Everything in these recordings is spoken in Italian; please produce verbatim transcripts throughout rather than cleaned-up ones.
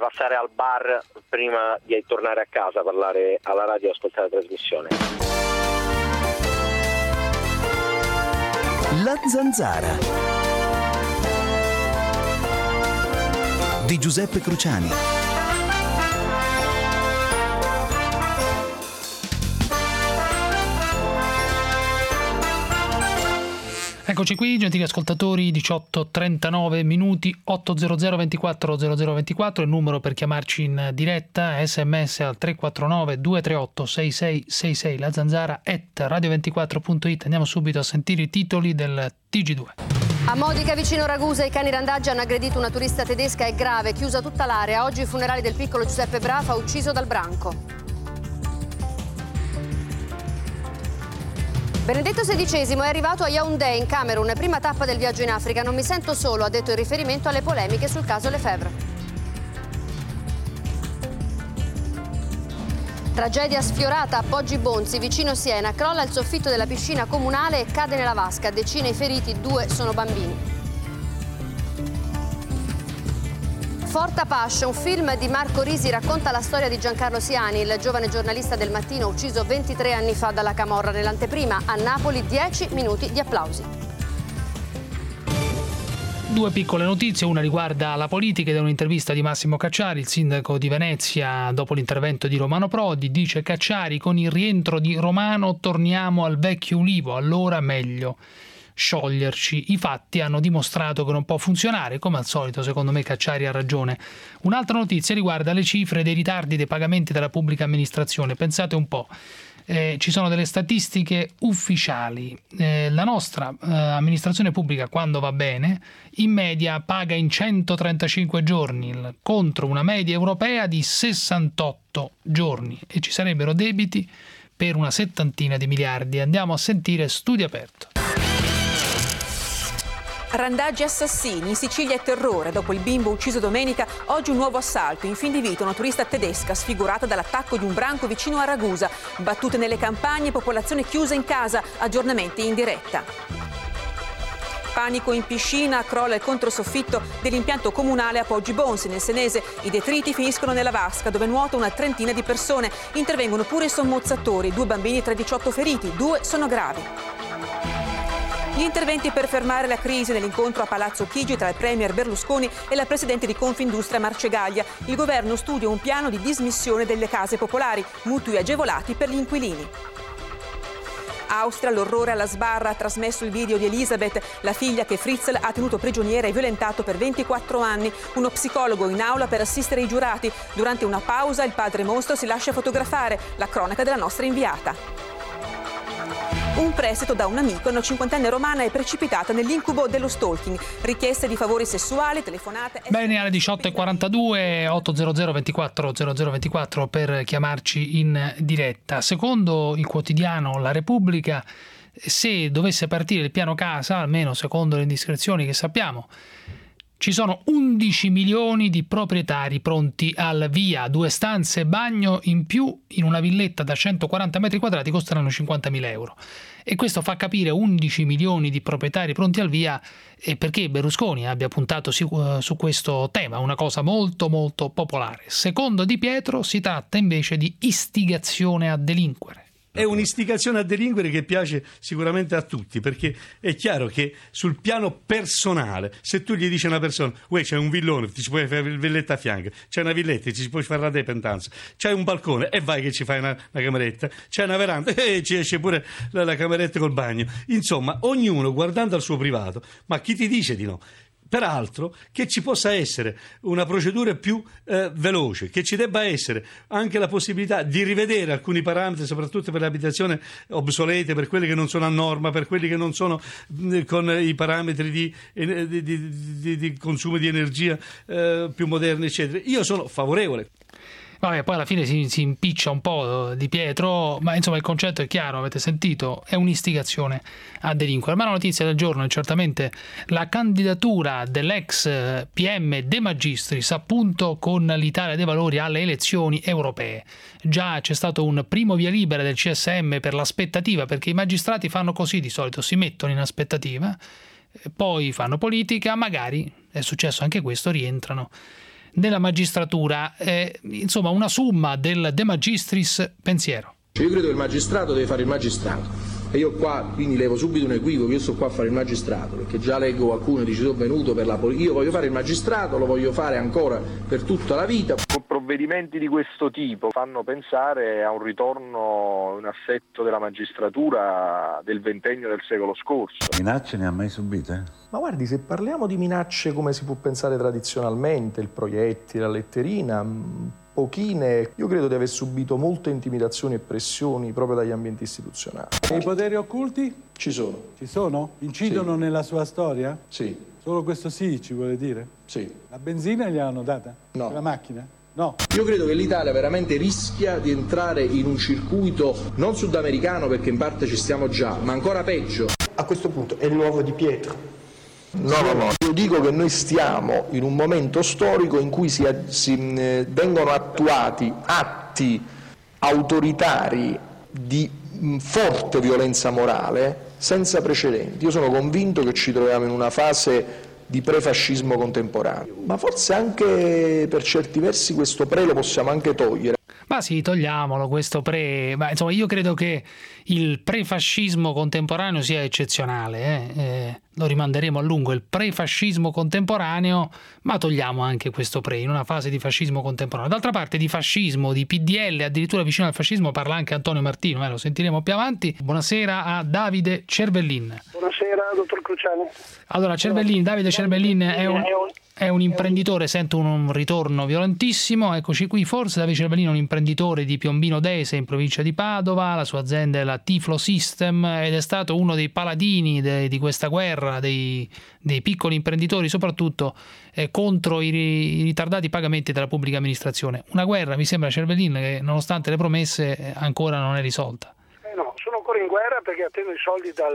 passare al bar prima di tornare a casa, parlare alla radio e ascoltare la trasmissione. La Zanzara di Giuseppe Cruciani. Eccoci qui, gentili ascoltatori, diciotto e trentanove minuti, ottocento ventiquattro zero zero ventiquattro, il numero per chiamarci in diretta, sms al tre quattro nove due tre otto sei sei sei sei, la zanzara at radio ventiquattro punto it. Andiamo subito a sentire i titoli del T G due. A Modica, vicino Ragusa, i cani randaggi hanno aggredito una turista tedesca, è grave, chiusa tutta l'area. Oggi i funerali del piccolo Giuseppe Brafa, ucciso dal branco. Benedetto sedicesimo è arrivato a Yaoundé, in Camerun, prima tappa del viaggio in Africa. Non mi sento solo, ha detto in riferimento alle polemiche sul caso Lefebvre. Tragedia sfiorata a Poggi Bonzi, vicino Siena. Crolla il soffitto della piscina comunale e cade nella vasca. Decine i feriti, due sono bambini. Fort Apache, un film di Marco Risi, racconta la storia di Giancarlo Siani, il giovane giornalista del Mattino ucciso ventitré anni fa dalla camorra. Nell'anteprima a Napoli dieci minuti di applausi. Due piccole notizie, una riguarda la politica ed è un'intervista di Massimo Cacciari, il sindaco di Venezia, dopo l'intervento di Romano Prodi. Dice Cacciari: con il rientro di Romano torniamo al vecchio Ulivo, allora meglio scioglierci. I fatti hanno dimostrato che non può funzionare, come al solito. Secondo me Cacciari ha ragione. Un'altra notizia riguarda le cifre dei ritardi dei pagamenti della pubblica amministrazione. Pensate un po', eh, ci sono delle statistiche ufficiali. Eh, la nostra eh, amministrazione pubblica, quando va bene, in media paga in centotrentacinque giorni contro una media europea di sessantotto giorni, e ci sarebbero debiti per una settantina di miliardi. Andiamo a sentire Studio Aperto. Randaggi assassini, in Sicilia è terrore. Dopo il bimbo ucciso domenica, oggi un nuovo assalto. In fin di vita una turista tedesca sfigurata dall'attacco di un branco vicino a Ragusa. Battute nelle campagne, popolazione chiusa in casa, aggiornamenti in diretta. Panico in piscina, crolla il controsoffitto dell'impianto comunale a Poggi Bonzi, nel Senese. I detriti finiscono nella vasca, dove nuota una trentina di persone. Intervengono pure i sommozzatori, due bambini tra i diciotto feriti, due sono gravi. Gli interventi per fermare la crisi nell'incontro a Palazzo Chigi tra il premier Berlusconi e la presidente di Confindustria Marcegaglia. Il governo studia un piano di dismissione delle case popolari, mutui agevolati per gli inquilini. Austria, l'orrore alla sbarra, ha trasmesso il video di Elisabeth, la figlia che Fritzl ha tenuto prigioniera e violentato per ventiquattro anni. Uno psicologo in aula per assistere i giurati. Durante una pausa il padre mostro si lascia fotografare. La cronaca della nostra inviata. Un prestito da un amico a una cinquantenne romana è precipitata nell'incubo dello stalking. Richieste di favori sessuali, telefonate... Bene, alle diciotto e quarantadue, ottocento ventiquattro zero zero ventiquattro per chiamarci in diretta. Secondo il quotidiano La Repubblica, se dovesse partire il piano casa, almeno secondo le indiscrezioni che sappiamo, ci sono undici milioni di proprietari pronti al via. Due stanze e bagno in più in una villetta da centoquaranta metri quadrati costeranno cinquantamila euro. E questo fa capire undici milioni di proprietari pronti al via e perché Berlusconi abbia puntato su questo tema, una cosa molto molto popolare. Secondo Di Pietro si tratta invece di istigazione a delinquere. È un'istigazione a delinquere che piace sicuramente a tutti, perché è chiaro che sul piano personale, se tu gli dici a una persona: uè, c'è un villone, ti ci puoi fare il villetto a fianco, c'è una villetta, ti ci puoi fare la dependenza, c'è un balcone e vai che ci fai una, una cameretta, c'è una veranda e ci esce pure la, la cameretta col bagno. Insomma, ognuno guardando al suo privato, ma chi ti dice di no? Peraltro che ci possa essere una procedura più eh, veloce, che ci debba essere anche la possibilità di rivedere alcuni parametri, soprattutto per le abitazioni obsolete, per quelli che non sono a norma, per quelli che non sono mh, con i parametri di, di, di, di, di consumo di energia eh, più moderni, eccetera. Io sono favorevole. Vabbè, poi alla fine si, si impiccia un po' Di Pietro, ma insomma il concetto è chiaro, avete sentito, è un'istigazione a delinquere. Ma la notizia del giorno è certamente la candidatura dell'ex P M De Magistris appunto con l'Italia dei Valori alle elezioni europee. Già c'è stato un primo via libera del C S M per l'aspettativa, perché i magistrati fanno così di solito, si mettono in aspettativa, poi fanno politica, magari, è successo anche questo, rientrano nella magistratura, eh, insomma una summa del De Magistris pensiero. Io credo che il magistrato deve fare il magistrato. E io qua quindi levo subito un equivoco, io sto qua a fare il magistrato, perché già leggo qualcuno e dice sono venuto per la politica, io voglio fare il magistrato, lo voglio fare ancora per tutta la vita. Provvedimenti di questo tipo fanno pensare a un ritorno in assetto della magistratura del ventennio del secolo scorso. Minacce ne ha mai subite? Ma guardi, se parliamo di minacce come si può pensare tradizionalmente, il proiettile, la letterina, pochine, io credo di aver subito molte intimidazioni e pressioni proprio dagli ambienti istituzionali. E i poteri occulti? Ci sono. Ci sono? Incidono Sì. nella sua storia? Sì. Solo questo sì ci vuole dire? Sì. La benzina gliel'hanno data? No. La macchina? No. Io credo che l'Italia veramente rischia di entrare in un circuito non sudamericano, perché in parte ci stiamo già, ma ancora peggio. A questo punto è il nuovo Di Pietro. No, no, no. Io dico che noi stiamo in un momento storico in cui si, si eh, vengono attuati atti autoritari di mh, forte violenza morale senza precedenti. Io sono convinto che ci troviamo in una fase di prefascismo contemporaneo, ma forse anche per certi versi questo pre lo possiamo anche togliere. Ma sì, togliamolo questo pre, ma insomma io credo che il prefascismo contemporaneo sia eccezionale, eh? Eh, lo rimanderemo a lungo, il prefascismo contemporaneo, ma togliamo anche questo pre in una fase di fascismo contemporaneo. D'altra parte di fascismo, di P D L, addirittura vicino al fascismo parla anche Antonio Martino, eh? Lo sentiremo più avanti. Buonasera a Davide Cervellin. Buonasera dottor Cruciani. Allora Cervellin, Davide Cervellin è un... È un imprenditore, sento un ritorno violentissimo, eccoci qui, forse Davide Cervellin è un imprenditore di Piombino Dese in provincia di Padova, la sua azienda è la Tiflo System ed è stato uno dei paladini de, di questa guerra dei, dei piccoli imprenditori, soprattutto eh, contro i, i ritardati pagamenti della pubblica amministrazione. Una guerra, mi sembra Cervellin, che nonostante le promesse ancora non è risolta. Eh no, sono ancora in guerra perché attendo i soldi dal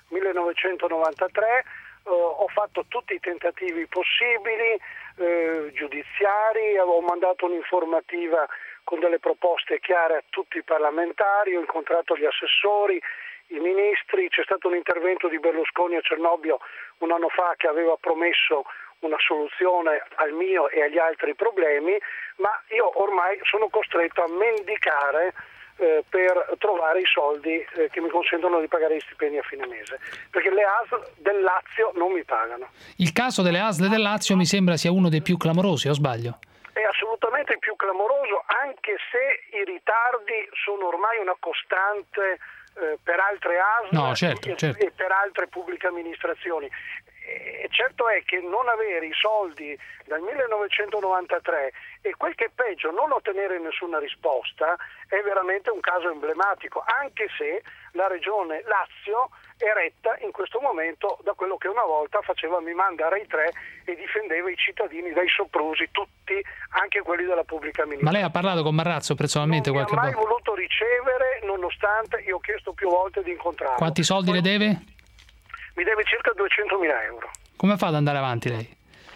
millenovecentonovantatré. Uh, ho fatto tutti i tentativi possibili, uh, giudiziari, avevo mandato un'informativa con delle proposte chiare a tutti i parlamentari, ho incontrato gli assessori, i ministri, c'è stato un intervento di Berlusconi a Cernobbio un anno fa che aveva promesso una soluzione al mio e agli altri problemi, ma io ormai sono costretto a mendicare Eh, per trovare i soldi eh, che mi consentono di pagare gli stipendi a fine mese, perché le A S L del Lazio non mi pagano. Il caso delle A S L del Lazio mi sembra sia uno dei più clamorosi, o sbaglio? È assolutamente il più clamoroso, anche se i ritardi sono ormai una costante eh, per altre A S L no, certo, e, certo. e per altre pubbliche amministrazioni. E certo è che non avere i soldi dal millenovecentonovantatré e quel che è peggio non ottenere nessuna risposta è veramente un caso emblematico, anche se la regione Lazio è retta in questo momento da quello che una volta faceva Mimanda Rai tre e difendeva i cittadini dai soprusi, tutti, anche quelli della pubblica amministrazione. Ma lei ha parlato con Marrazzo personalmente non qualche volta? Non ha mai volta? voluto ricevere, nonostante io ho chiesto più volte di incontrarlo. Quanti soldi Poi, le deve? Mi deve circa duecentomila euro. Come fa ad andare avanti lei?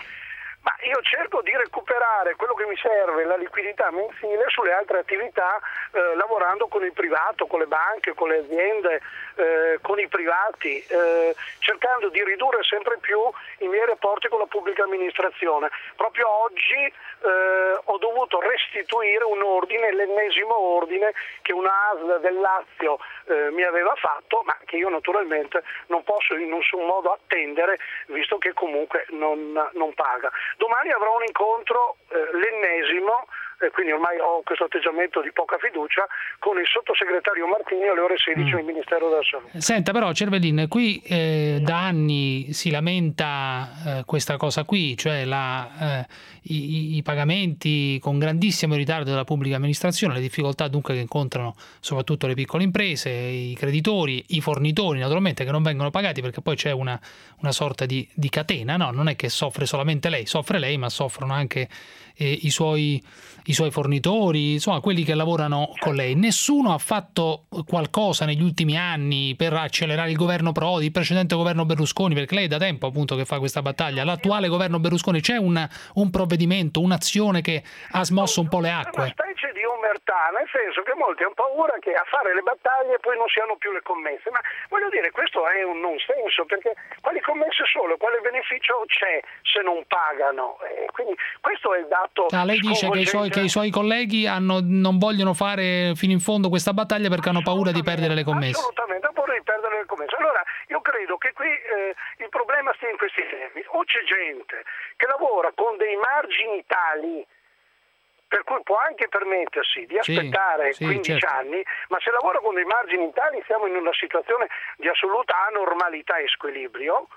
Ma io cerco di recuperare quello che mi serve, la liquidità mensile, sulle altre attività, eh, lavorando con il privato, con le banche, con le aziende, eh, con i privati, eh, cercando di ridurre sempre più i miei rapporti con la pubblica amministrazione. Proprio oggi eh, ho dovuto restituire un ordine, l'ennesimo ordine che una A S L del Lazio eh, mi aveva fatto, ma che io naturalmente non posso in nessun modo attendere, visto che comunque non, non paga. Domani avrò un incontro, eh, l'ennesimo, e quindi ormai ho questo atteggiamento di poca fiducia, con il sottosegretario Martini alle ore sedici mm. nel Ministero della Salute. Senta però Cervellin, qui eh, da anni si lamenta eh, questa cosa qui, cioè la, eh, i, i pagamenti con grandissimo ritardo della pubblica amministrazione, le difficoltà dunque che incontrano soprattutto le piccole imprese, i creditori, i fornitori naturalmente che non vengono pagati, perché poi c'è una, una sorta di, di catena, no? Non è che soffre solamente lei, soffre lei ma soffrono anche eh, i suoi i suoi fornitori, insomma quelli che lavorano con lei. Nessuno ha fatto qualcosa negli ultimi anni per accelerare il governo Prodi, il precedente governo Berlusconi, perché lei è da tempo appunto che fa questa battaglia. L'attuale governo Berlusconi, c'è un, un provvedimento, un'azione che ha smosso un po' le acque? Una specie di Homer libertà, nel senso che molti hanno paura che a fare le battaglie poi non siano più le commesse, ma voglio dire, questo è un non senso, perché quali commesse solo, quale beneficio c'è se non pagano? Eh, quindi questo è il dato. Ah, lei dice che i, suoi, che i suoi colleghi hanno, non vogliono fare fino in fondo questa battaglia perché hanno paura di perdere le commesse. Assolutamente, hanno paura di perdere le commesse. Allora io credo che qui eh, il problema stia in questi temi. O c'è gente che lavora con dei margini tali per cui può anche permettersi di aspettare sì, sì, quindici certo. anni, ma se lavora con dei margini tali siamo in una situazione di assoluta anormalità e squilibrio.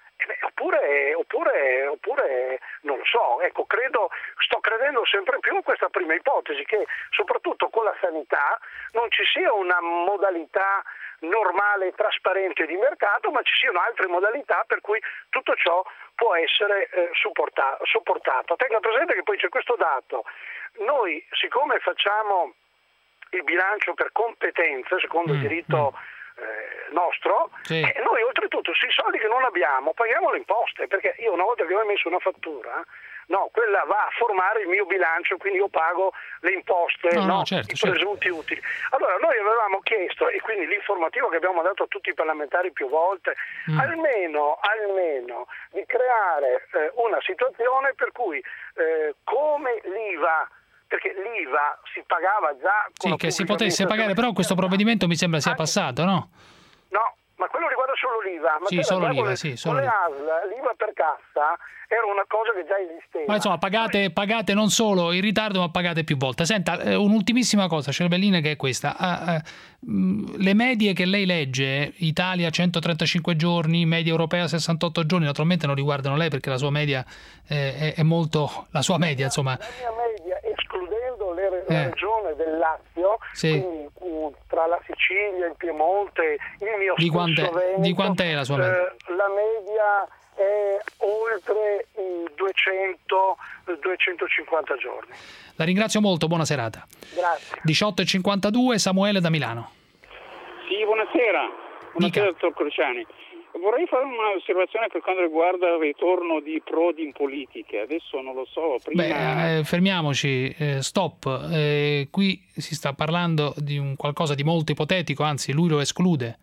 Oppure, oppure, oppure non lo so, ecco, credo, sto credendo sempre più in questa prima ipotesi, che soprattutto con la sanità non ci sia una modalità normale e trasparente di mercato, ma ci siano altre modalità per cui tutto ciò può essere eh, supportato, supportato. Tenga presente che poi c'è questo dato: noi, siccome facciamo il bilancio per competenze, secondo mm, il diritto mm. Eh, nostro, sì. eh, noi oltretutto sui soldi che non abbiamo paghiamo le imposte, perché io una volta che ho emesso una fattura, no, quella va a formare il mio bilancio, quindi io pago le imposte, no, no, no, certo, i certo. presunti utili. Allora noi avevamo chiesto, e quindi l'informativo che abbiamo dato a tutti i parlamentari più volte, mm. almeno, almeno di creare eh, una situazione per cui eh, come l'I V A, perché l'I V A si pagava già con sì, che si potesse pagare, però questo provvedimento mi sembra sia passato, no? No, ma quello riguarda solo l'I V A. Ma sì, solo l'I V A, le, sì, solo con le A S L, l'I V A per cassa era una cosa che già esisteva. Ma insomma, pagate, pagate non solo in ritardo, ma pagate più volte. Senta, un'ultimissima cosa, Cervellina, che è questa. Uh, uh, le medie che lei legge, Italia centotrentacinque giorni, media europea sessantotto giorni, naturalmente non riguardano lei perché la sua media eh, è, è molto... La sua media, insomma... La mia media, escludendo le, la eh. regione del Lazio, sì. quindi uh, tra la Sicilia, il Piemonte, il mio di quant'è, Veneto, di quant'è la sua media? Eh, la media è oltre i duecento duecentocinquanta giorni. La ringrazio molto, buona serata. Grazie. diciotto e cinquantadue, Samuele da Milano. Sì, buonasera. Buonasera, dottor Cruciani. Vorrei fare un'osservazione per quanto riguarda il ritorno di Prodi in politica. Adesso non lo so. Prima... Beh, eh, fermiamoci, eh, stop. Eh, qui si sta parlando di un qualcosa di molto ipotetico, anzi lui lo esclude.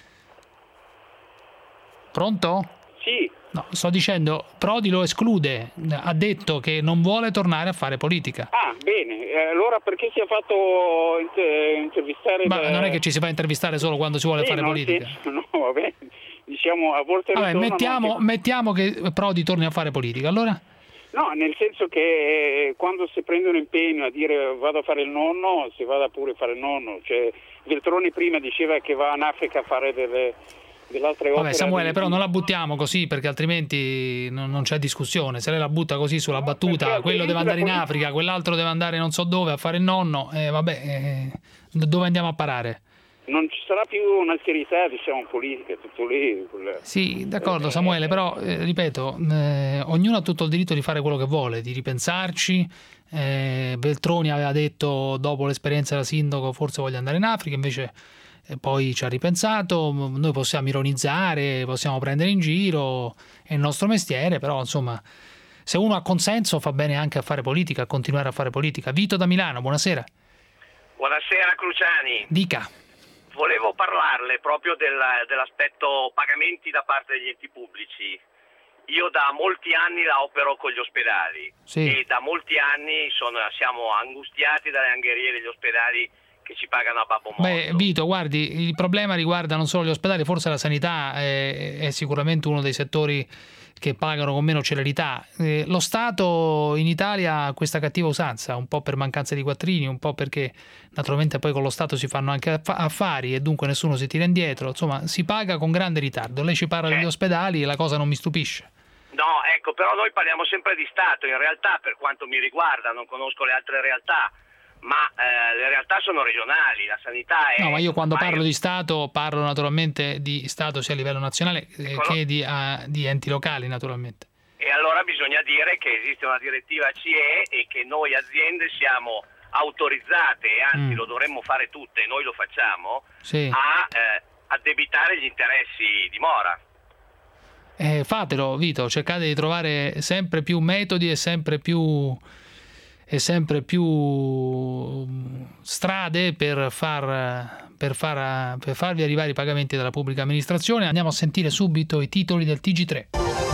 Pronto? Sì. No, sto dicendo, Prodi lo esclude, ha detto che non vuole tornare a fare politica. Ah, bene, eh, allora perché si è fatto inter- intervistare? Ma da... non è che ci si fa intervistare solo quando si vuole sì, fare no, politica. Sì, no, vabbè, diciamo a volte... Vabbè, mettiamo, che... mettiamo che Prodi torni a fare politica, allora? No, nel senso che quando si prende un impegno a dire vado a fare il nonno, si vada pure a fare il nonno. Cioè, Veltroni prima diceva che va in Africa a fare delle... Vabbè, Samuele, però non la buttiamo così perché altrimenti non, non c'è discussione. Se lei la butta così sulla no, battuta, quello deve andare in Africa, quell'altro deve andare non so dove a fare il nonno, eh, vabbè, eh, dove andiamo a parare? Non ci sarà più un'alterità, diciamo, politica, tutto lì. Quella... Sì, d'accordo, Samuele, però, eh, ripeto, eh, ognuno ha tutto il diritto di fare quello che vuole, di ripensarci. Eh, Veltroni aveva detto dopo l'esperienza da sindaco forse voglio andare in Africa, invece... E poi ci ha ripensato, noi possiamo ironizzare, possiamo prendere in giro, è il nostro mestiere, però insomma se uno ha consenso fa bene anche a fare politica, a continuare a fare politica. Vito da Milano, buonasera. Buonasera Cruciani. Dica. Volevo parlarle proprio del, dell'aspetto pagamenti da parte degli enti pubblici. Io da molti anni la opero con gli ospedali sì. e da molti anni sono, siamo angustiati dalle angherie degli ospedali che ci pagano a babbo morto. Beh, Vito, guardi, il problema riguarda non solo gli ospedali, forse la sanità è, è sicuramente uno dei settori che pagano con meno celerità. Eh, lo Stato in Italia ha questa cattiva usanza, un po' per mancanza di quattrini, un po' perché naturalmente poi con lo Stato si fanno anche affari e dunque nessuno si tira indietro, insomma si paga con grande ritardo. Lei ci parla C'è. degli ospedali e la cosa non mi stupisce. No, ecco, però noi parliamo sempre di Stato, in realtà per quanto mi riguarda, non conosco le altre realtà, ma eh, le realtà sono regionali, la sanità è... No, ma io quando ormai... parlo di Stato parlo naturalmente di Stato sia a livello nazionale eh, che di, uh, di enti locali naturalmente. E allora bisogna dire che esiste una direttiva C E e che noi aziende siamo autorizzate, e anzi mm. lo dovremmo fare tutte, noi lo facciamo, sì. a eh, addebitare gli interessi di mora. Eh, fatelo, Vito, cercate di trovare sempre più metodi e sempre più... e sempre più strade per far, per, far, per farvi arrivare i pagamenti dalla pubblica amministrazione. Andiamo a sentire subito i titoli del T G tre.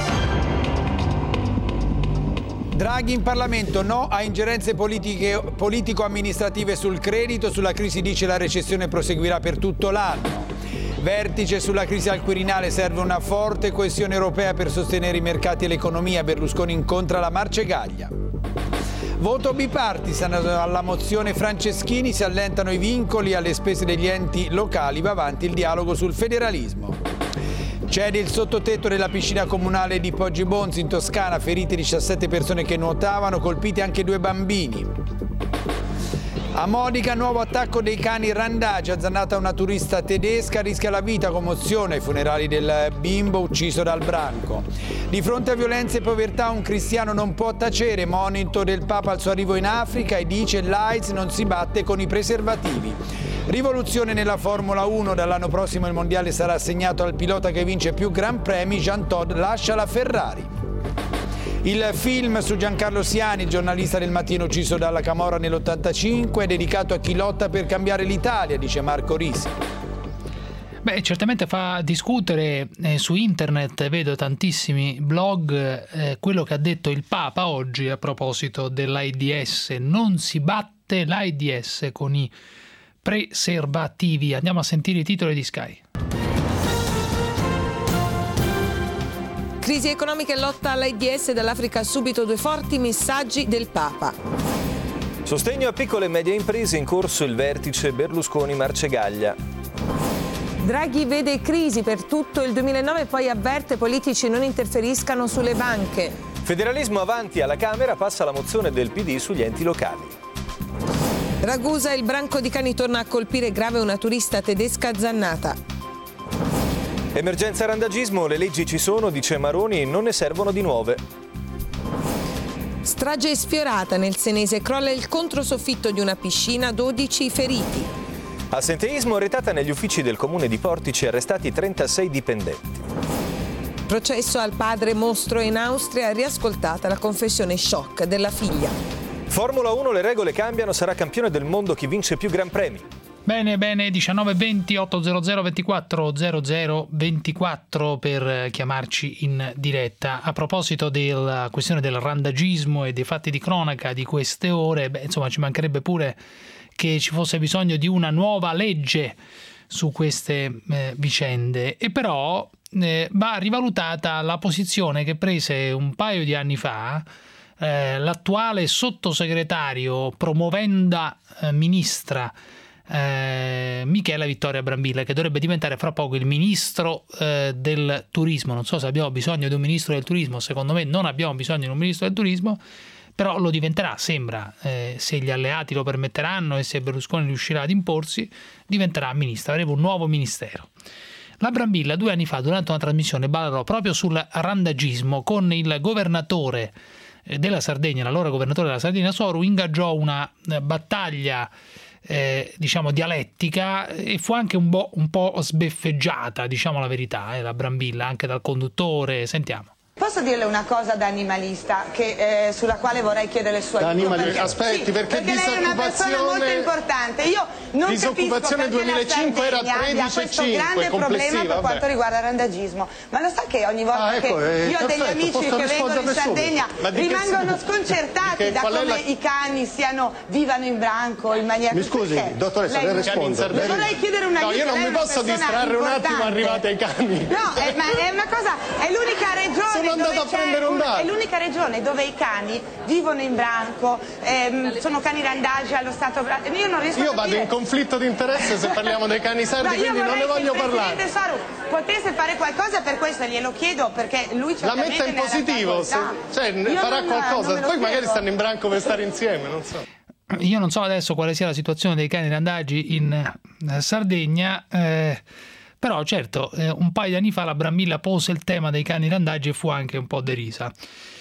Draghi in Parlamento, no a ingerenze politiche, politico-amministrative sul credito, sulla crisi dice la recessione proseguirà per tutto l'anno. Vertice sulla crisi al Quirinale, serve una forte coesione europea per sostenere i mercati e l'economia, Berlusconi incontra la Marcegaglia. Voto bipartisan alla mozione Franceschini, si allentano i vincoli alle spese degli enti locali, va avanti il dialogo sul federalismo. Cede il sottotetto della piscina comunale di Poggibonsi in Toscana, ferite diciassette persone che nuotavano, colpiti anche due bambini. A Modica, nuovo attacco dei cani randagi, azzannata una turista tedesca, rischia la vita, commozione ai funerali del bimbo ucciso dal branco. Di fronte a violenza e povertà un cristiano non può tacere, monito del Papa al suo arrivo in Africa e dice l'AIDS non si batte con i preservativi. Rivoluzione nella Formula uno, dall'anno prossimo il mondiale sarà assegnato al pilota che vince più Gran Premi, Jean Todt lascia la Ferrari. Il film su Giancarlo Siani, il giornalista del Mattino ucciso dalla camorra nell'ottantacinque, è dedicato a chi lotta per cambiare l'Italia, dice Marco Risi. Beh, certamente fa discutere eh, su internet, vedo tantissimi blog, eh, quello che ha detto il Papa oggi a proposito dell'AIDS. Non si batte l'AIDS con i preservativi. Andiamo a sentire i titoli di Sky. Crisi economica e lotta all'AIDS, dall'Africa subito due forti messaggi del Papa. Sostegno a piccole e medie imprese, in corso il vertice Berlusconi-Marcegaglia. Draghi vede crisi per tutto il duemilanove, poi avverte politici non interferiscano sulle banche. Federalismo avanti, alla Camera passa la mozione del P D sugli enti locali. Ragusa, il branco di cani torna a colpire grave una turista tedesca azzannata. Emergenza randagismo, le leggi ci sono, dice Maroni, non ne servono di nuove. Strage sfiorata nel Senese, crolla il controsoffitto di una piscina, dodici feriti. Assenteismo, retata negli uffici del comune di Portici, arrestati trentasei dipendenti. Processo al padre mostro in Austria, riascoltata la confessione shock della figlia. Formula uno, le regole cambiano, sarà campione del mondo chi vince più Gran Premi. Bene, bene, diciannove venti ottocento ventiquattro zero zero ventiquattro per chiamarci in diretta. A proposito della questione del randagismo e dei fatti di cronaca di queste ore, beh, insomma, ci mancherebbe pure che ci fosse bisogno di una nuova legge su queste eh, vicende. E però eh, va rivalutata la posizione che prese un paio di anni fa eh, l'attuale sottosegretario promovenda eh, ministra Eh, Michela Vittoria Brambilla, che dovrebbe diventare fra poco il ministro eh, del turismo. Non so se abbiamo bisogno di un ministro del turismo, secondo me non abbiamo bisogno di un ministro del turismo, però lo diventerà, sembra, eh, se gli alleati lo permetteranno e se Berlusconi riuscirà ad imporsi, diventerà ministro, avremo un nuovo ministero. La Brambilla due anni fa, durante una trasmissione, parlò proprio sul randagismo con il governatore della Sardegna, l'allora governatore della Sardegna Soru, ingaggiò una battaglia Eh, diciamo dialettica e fu anche un po', un po' sbeffeggiata, diciamo la verità, eh, la Brambilla, anche dal conduttore. Sentiamo. Posso dirle una cosa da animalista che, eh, sulla quale vorrei chiedere il suo aiuto? Perché, aspetti, sì, perché, perché lei è una persona molto importante. Io non disoccupazione capisco duemilacinque era tredici virgola cinque questo grande problema per vabbè. quanto riguarda il randagismo. Ma lo sa che ogni volta ah, ecco, che eh, io ho degli perfetto, amici che vengono in Sardegna rimangono che, sconcertati che, da come la... i cani siano vivano in branco in maniera... Mi scusi, perché? dottoressa, le rispondo. Le vorrei chiedere un aiuto. No, io non mi posso distrarre un attimo arrivate ai cani. No, è, ma è una cosa, è l'unica regione Sono andato a prendere un è l'unica regione dove i cani vivono in branco, ehm, sono cani randagi allo stato. Io non riesco Io a vado capire. in conflitto di interesse se parliamo dei cani sardi, no, quindi non ne voglio parlare. Presidente Soru potesse fare qualcosa per questo, glielo chiedo perché lui la certamente metta in positivo, se, cioè Io farà non, qualcosa, non poi spiego. magari stanno in branco per stare insieme, non so. Io non so adesso quale sia la situazione dei cani randagi in Sardegna, eh, però certo eh, un paio di anni fa la Brambilla pose il tema dei cani randagi e fu anche un po' derisa.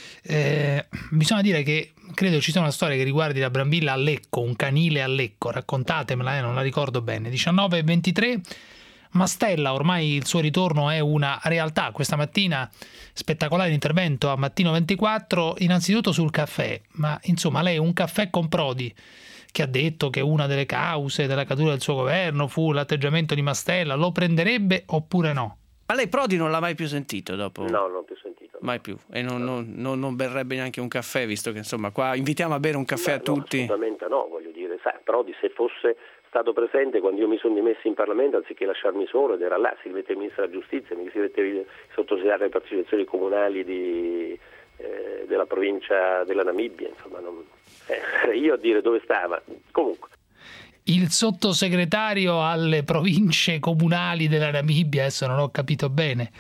Eh, bisogna dire che credo ci sia una storia che riguardi la Brambilla a Lecco, un canile a Lecco, raccontatemela, eh, non la ricordo bene. diciannove e ventitré, Mastella, ormai il suo ritorno è una realtà. Questa mattina spettacolare intervento a Mattino ventiquattro, innanzitutto sul caffè, ma insomma lei un caffè con Prodi, che ha detto che una delle cause della caduta del suo governo fu l'atteggiamento di Mastella, lo prenderebbe oppure no? Ma lei Prodi non l'ha mai più sentito dopo? No, non l'ho più sentito. Mai più. E non, non, non, non berrebbe neanche un caffè, visto che insomma qua invitiamo a bere un caffè Ma a tutti? No, assolutamente no, voglio dire, sai, Prodi se fosse stato presente quando io mi sono dimesso in Parlamento, anziché lasciarmi solo, ed era là, si metteva il ministro della giustizia, mi si metteva il sottosegretario alle partecipazioni comunali di, eh, della provincia della Namibia, insomma, non, eh, io a dire dove stava, comunque. Il sottosegretario alle province comunali della Namibia, adesso non ho capito bene.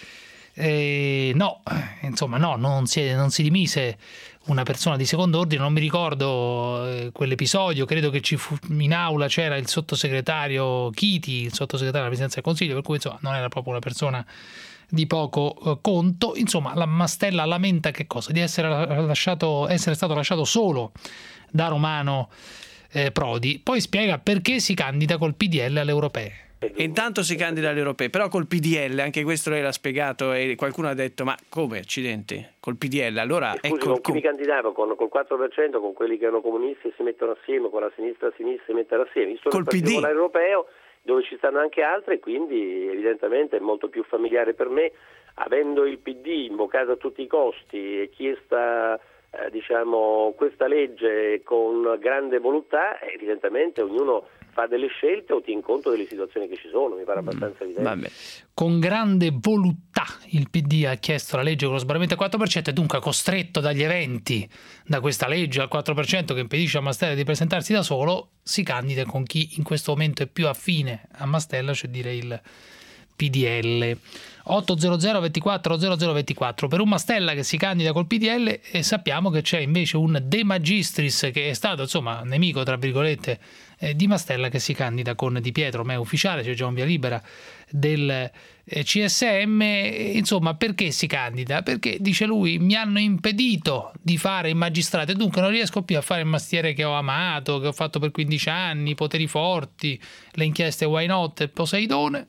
Eh, no, insomma no, non si, non si dimise una persona di secondo ordine, non mi ricordo eh, quell'episodio, credo che ci fu, in aula c'era il sottosegretario Chiti, il sottosegretario della Presidenza del Consiglio, per cui insomma non era proprio una persona di poco eh, conto. Insomma la Mastella lamenta che cosa? Di essere, lasciato, essere stato lasciato solo da Romano eh, Prodi, poi spiega perché si candida col P D L alle europee. E intanto si candida alle europee, però col P D L, anche questo lei l'ha spiegato e qualcuno ha detto ma come accidenti, col P D L? Allora Scusi, ecco, con chi mi candidavo? Con, col quattro per cento, con quelli che erano comunisti e si mettono assieme, con la sinistra a sinistra si mettono assieme. Io sono col il Partito Popolare Europeo, dove ci stanno anche altri, quindi evidentemente è molto più familiare per me, avendo il P D invocato a tutti i costi e chiesta eh, diciamo questa legge con grande volontà, evidentemente ognuno fa delle scelte o tiene conto delle situazioni che ci sono, mi pare abbastanza evidente. Vabbè. Con grande voluttà il P D ha chiesto la legge con lo sbarramento al quattro per cento e dunque costretto dagli eventi, da questa legge al quattro per cento che impedisce a Mastella di presentarsi da solo, si candida con chi in questo momento è più affine a Mastella, cioè dire il P D L. ottocento ventiquattro zero zero ventiquattro per un Mastella che si candida col P D L, e sappiamo che c'è invece un De Magistris che è stato insomma nemico tra virgolette eh, di Mastella, che si candida con Di Pietro, ma è ufficiale, c'è già un via libera del eh, C S M. Insomma, perché si candida? Perché dice lui mi hanno impedito di fare il magistrato e dunque non riesco più a fare il mestiere che ho amato, che ho fatto per quindici anni, poteri forti, le inchieste Why Not e Poseidone.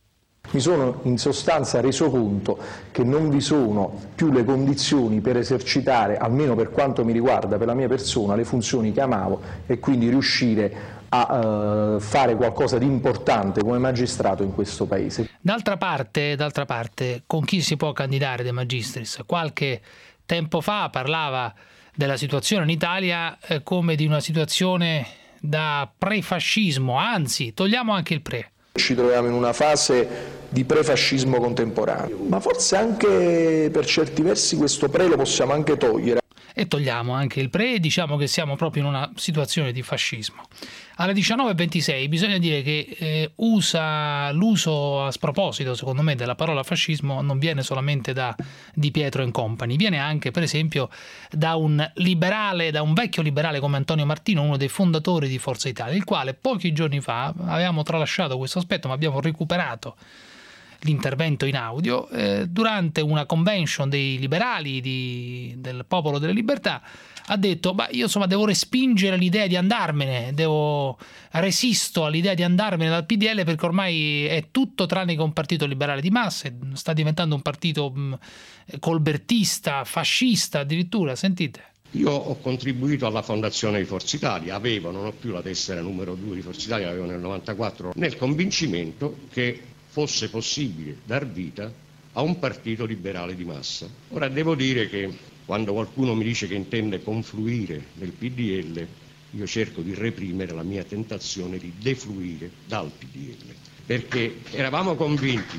Mi sono in sostanza reso conto che non vi sono più le condizioni per esercitare, almeno per quanto mi riguarda, per la mia persona, le funzioni che amavo e quindi riuscire a uh, fare qualcosa di importante come magistrato in questo Paese. D'altra parte, d'altra parte, con chi si può candidare De Magistris? Qualche tempo fa parlava della situazione in Italia eh, come di una situazione da prefascismo, anzi, togliamo anche il pre. Ci troviamo in una fase di prefascismo contemporaneo, ma forse anche per certi versi questo pre lo possiamo anche togliere. E togliamo anche il pre e diciamo che siamo proprio in una situazione di fascismo. Alle diciannove e ventisei bisogna dire che eh, usa l'uso a sproposito, secondo me, della parola fascismo non viene solamente da Di Pietro and Company, viene anche per esempio da un liberale, da un vecchio liberale come Antonio Martino, uno dei fondatori di Forza Italia, il quale pochi giorni fa, avevamo tralasciato questo aspetto ma abbiamo recuperato l'intervento in audio, eh, durante una convention dei liberali di, del Popolo delle Libertà, ha detto ma io insomma devo respingere l'idea di andarmene, devo resisto all'idea di andarmene dal P D L perché ormai è tutto tranne che un partito liberale di massa, sta diventando un partito mh, colbertista, fascista addirittura, sentite. Io ho contribuito alla fondazione di Forza Italia, avevo, non ho più la tessera numero due di Forza Italia, l'avevo nel novantaquattro, nel convincimento che fosse possibile dar vita a un partito liberale di massa. Ora devo dire che quando qualcuno mi dice che intende confluire nel P D L, io cerco di reprimere la mia tentazione di defluire dal P D L, perché eravamo convinti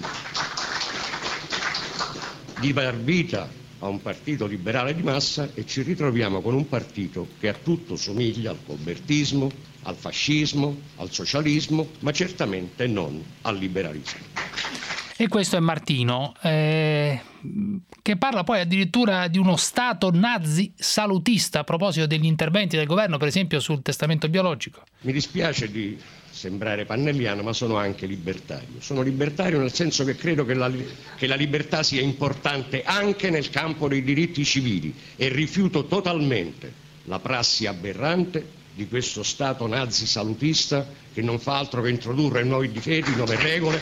di dar vita a un partito liberale di massa e ci ritroviamo con un partito che a tutto somiglia al colbertismo, al fascismo, al socialismo, ma certamente non al liberalismo. E questo è Martino, eh, che parla poi addirittura di uno Stato nazi salutista a proposito degli interventi del governo, per esempio sul testamento biologico. Mi dispiace di sembrare pannelliano, ma sono anche libertario. Sono libertario nel senso che credo che la, che la libertà sia importante anche nel campo dei diritti civili e rifiuto totalmente la prassi aberrante di questo Stato nazi salutista che non fa altro che introdurre nuovi difetti, nuove regole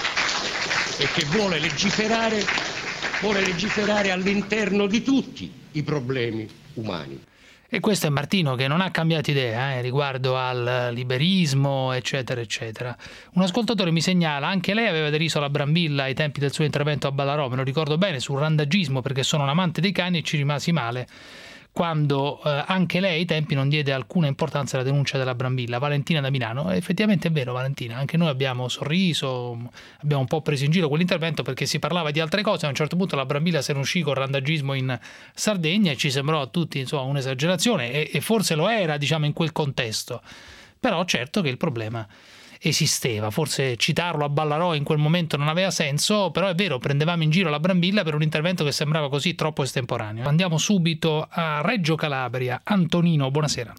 e che vuole legiferare, vuole legiferare all'interno di tutti i problemi umani. E questo è Martino, che non ha cambiato idea eh, riguardo al liberismo, eccetera, eccetera. Un ascoltatore mi segnala, anche lei aveva deriso la Brambilla ai tempi del suo intervento a Ballarò, me lo ricordo bene, sul randagismo, perché sono un amante dei cani e ci rimasi male quando eh, anche lei ai tempi non diede alcuna importanza alla denuncia della Brambilla. Valentina da Milano. E effettivamente è vero, Valentina, anche noi abbiamo sorriso, abbiamo un po' preso in giro quell'intervento perché si parlava di altre cose. A un certo punto la Brambilla se ne uscì col randagismo in Sardegna e ci sembrò a tutti insomma un'esagerazione e, e forse lo era, diciamo, in quel contesto, però certo che il problema esisteva. Forse citarlo a Ballarò in quel momento non aveva senso, però è vero, prendevamo in giro la Brambilla per un intervento che sembrava così troppo estemporaneo. Andiamo subito a Reggio Calabria. Antonino, buonasera.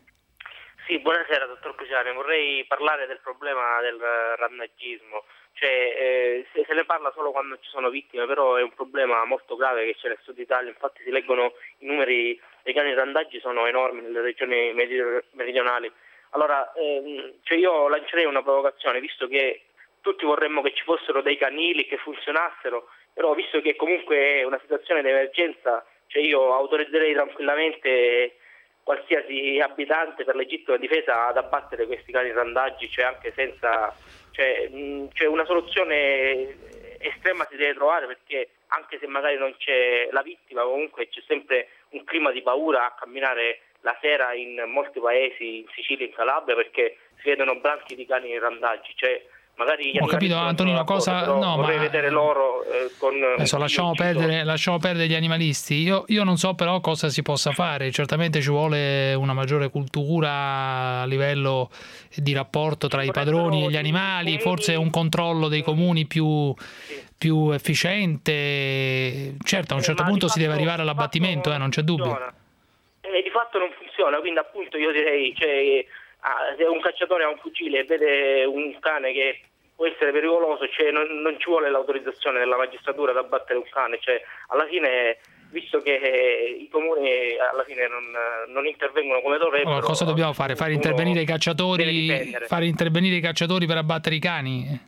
Sì, buonasera dottor Cruciani, vorrei parlare del problema del randagismo. Cioè, eh, se, se ne parla solo quando ci sono vittime, però è un problema molto grave che c'è nel sud Italia. Infatti si leggono i numeri dei cani randagi, sono enormi nelle regioni meridionali. Allora, ehm, cioè io lancerei una provocazione, visto che tutti vorremmo che ci fossero dei canili che funzionassero, però visto che comunque è una situazione di emergenza, cioè io autorizzerei tranquillamente qualsiasi abitante per legittima difesa ad abbattere questi cani randaggi, cioè anche senza, cioè, mh, cioè una soluzione estrema si deve trovare, perché anche se magari non c'è la vittima, comunque c'è sempre un clima di paura a camminare la sera in molti paesi, in Sicilia e in Calabria, perché si vedono branchi di cani randaggi. Cioè, magari ho capito, Antonino, cosa no, vorrei ma vedere loro eh, con adesso lasciamo perdere, lasciamo perdere gli animalisti. Io, io non so però cosa si possa fare. Certamente ci vuole una maggiore cultura a livello di rapporto tra i padroni e gli animali, forse un controllo dei comuni più, più efficiente. Certo, a un certo punto si deve arrivare all'abbattimento, eh, non c'è dubbio. E di fatto non funziona, quindi appunto io direi, cioè, se un cacciatore ha un fucile e vede un cane che può essere pericoloso, cioè non, non ci vuole l'autorizzazione della magistratura ad abbattere un cane, cioè alla fine, visto che i comuni alla fine non, non intervengono come dovrebbero. Allora, cosa dobbiamo fare? Fare intervenire i cacciatori, fare intervenire i cacciatori per abbattere i cani?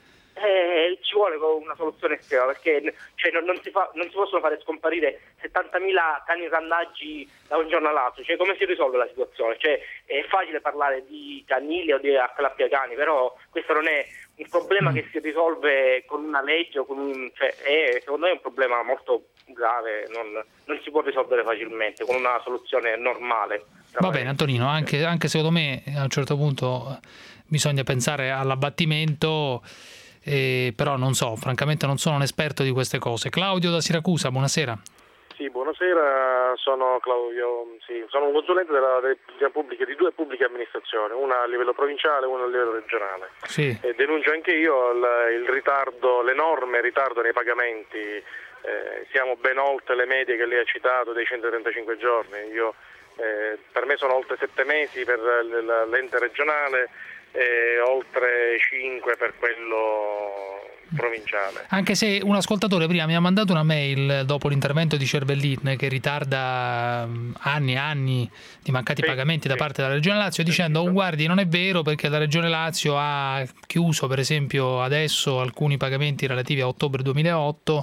Eh, ci vuole una soluzione estrema, perché cioè, non, non, si fa, non si possono fare scomparire settantamila cani randaggi da un giorno all'altro. Cioè, come si risolve la situazione? Cioè, è facile parlare di canili o di accalappiacani, però questo non è un problema mm. che si risolve con una legge o con un, cioè, è, secondo me è un problema molto grave, non, non si può risolvere facilmente con una soluzione normale. Va bene, Antonino, anche, anche secondo me a un certo punto bisogna pensare all'abbattimento. Eh, però non so, francamente non sono un esperto di queste cose. Claudio da Siracusa, buonasera. Sì, buonasera, sono Claudio, sì, sono un consulente della, della pubblica, di due pubbliche amministrazioni, una a livello provinciale e una a livello regionale. Sì. E denuncio anche io il, il ritardo, l'enorme ritardo nei pagamenti, eh, siamo ben oltre le medie che lei ha citato dei centotrentacinque giorni. Io, eh, per me sono oltre sette mesi per l'ente regionale e oltre cinque per quello provinciale. Anche se un ascoltatore prima mi ha mandato una mail dopo l'intervento di Cervellin che ritarda anni e anni di mancati sì, pagamenti sì. da parte della Regione Lazio, dicendo oh, guardi, non è vero, perché la Regione Lazio ha chiuso per esempio adesso alcuni pagamenti relativi a ottobre duemilaotto.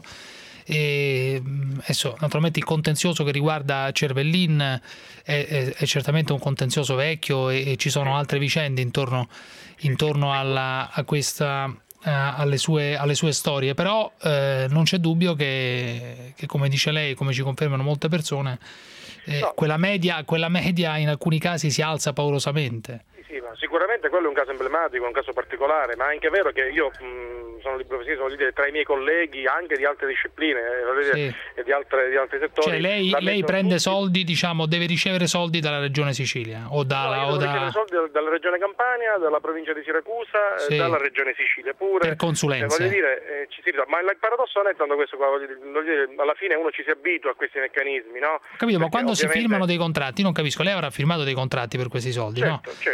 E adesso naturalmente il contenzioso che riguarda Cervellin è, è, è certamente un contenzioso vecchio e, e ci sono altre vicende intorno, intorno alla, a questa, uh, alle, sue, alle sue storie, però eh, non c'è dubbio che, che come dice lei, come ci confermano molte persone, eh, no. quella, media, quella media in alcuni casi si alza paurosamente. Sì, ma sicuramente quello è un caso emblematico, un caso particolare, ma è anche vero che io mh, sono libero professionista, voglio dire, tra i miei colleghi anche di altre discipline eh, sì. e di, altre, di altri settori. Cioè lei, lei prende tutti... soldi, diciamo, deve ricevere soldi dalla Regione Sicilia o dalla... No, o da... ricevere soldi dalla Regione Campania, dalla provincia di Siracusa, sì. e dalla Regione Sicilia pure. Per consulenze. Eh, voglio dire, eh, ci si ritrova. Ma il paradosso non è tanto questo qua, voglio dire, voglio dire, alla fine uno ci si abitua a questi meccanismi, no? Ho capito, ma quando ovviamente... si firmano dei contratti, non capisco, lei avrà firmato dei contratti per questi soldi, certo, no? Certo, certo. Ora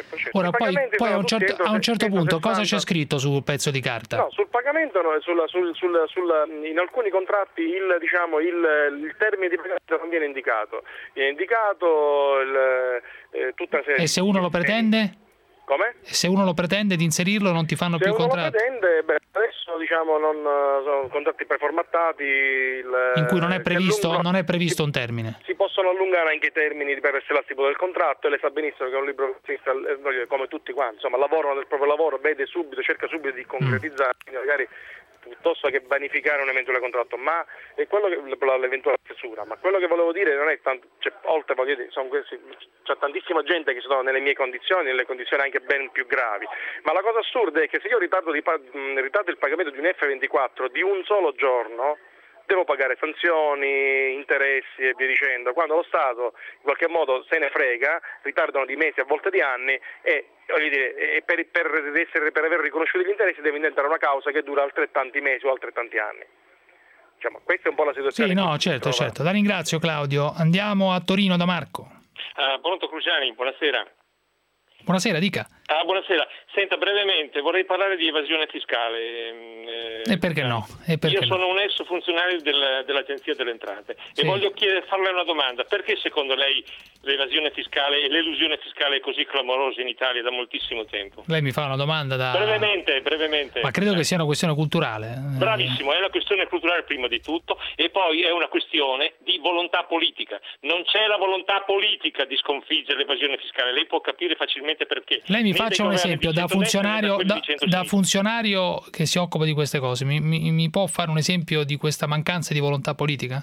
Però poi, poi a un certo, a un certo punto cosa c'è scritto sul pezzo di carta? No, sul pagamento, no, sul, sul, sul, sul, in alcuni contratti il, diciamo, il, il termine di pagamento non viene indicato. Viene indicato il, eh, tutta una serie E se uno lo pretende? Come? E se uno lo pretende di inserirlo non ti fanno Se più uno contratti? lo pretende, beh, adesso diciamo non sono contratti preformattati il, In cui non è previsto, allungano, non è previsto un termine? si possono allungare anche i termini per essere la stipula del contratto, e lei sa benissimo che un libro professionista, eh, come tutti quanti, insomma, lavorano nel proprio lavoro, vede subito, cerca subito di concretizzare, mm. quindi magari piuttosto che vanificare un eventuale contratto, ma è quello che l'eventuale stesura, ma quello che volevo dire non è tanto, cioè, oltre voglio dire, sono questi, c'è tantissima gente che si trova nelle mie condizioni, nelle condizioni anche ben più gravi, ma la cosa assurda è che se io ritardo, di, ritardo il pagamento di un F ventiquattro di un solo giorno, devo pagare sanzioni, interessi e via dicendo, quando lo Stato in qualche modo se ne frega, ritardano di mesi, a volte di anni, e voglio dire, per, per, essere, per aver riconosciuto gli interessi deve diventare una causa che dura altrettanti mesi o altrettanti anni. Diciamo, questa è un po' la situazione. Sì, no, certo, certo. La ringrazio, Claudio. Andiamo a Torino da Marco. Uh, pronto Cruciani, buonasera. Buonasera, dica. Ah, buonasera. Senta, brevemente, vorrei parlare di evasione fiscale. Eh, e perché no? E perché io sono no? un ex funzionario del, dell'Agenzia delle Entrate sì. e voglio chiedere, farle una domanda. Perché secondo lei l'evasione fiscale e l'elusione fiscale è così clamorosa in Italia da moltissimo tempo? Lei mi fa una domanda da... Brevemente, brevemente. Ma credo che sia una questione culturale. Bravissimo, è una questione culturale prima di tutto, e poi è una questione di volontà politica. Non c'è la volontà politica di sconfiggere l'evasione fiscale. Lei può capire facilmente perché. Lei mi faccia un esempio da funzionario, da, da funzionario che si occupa di queste cose. Mi, mi, mi può fare un esempio di questa mancanza di volontà politica?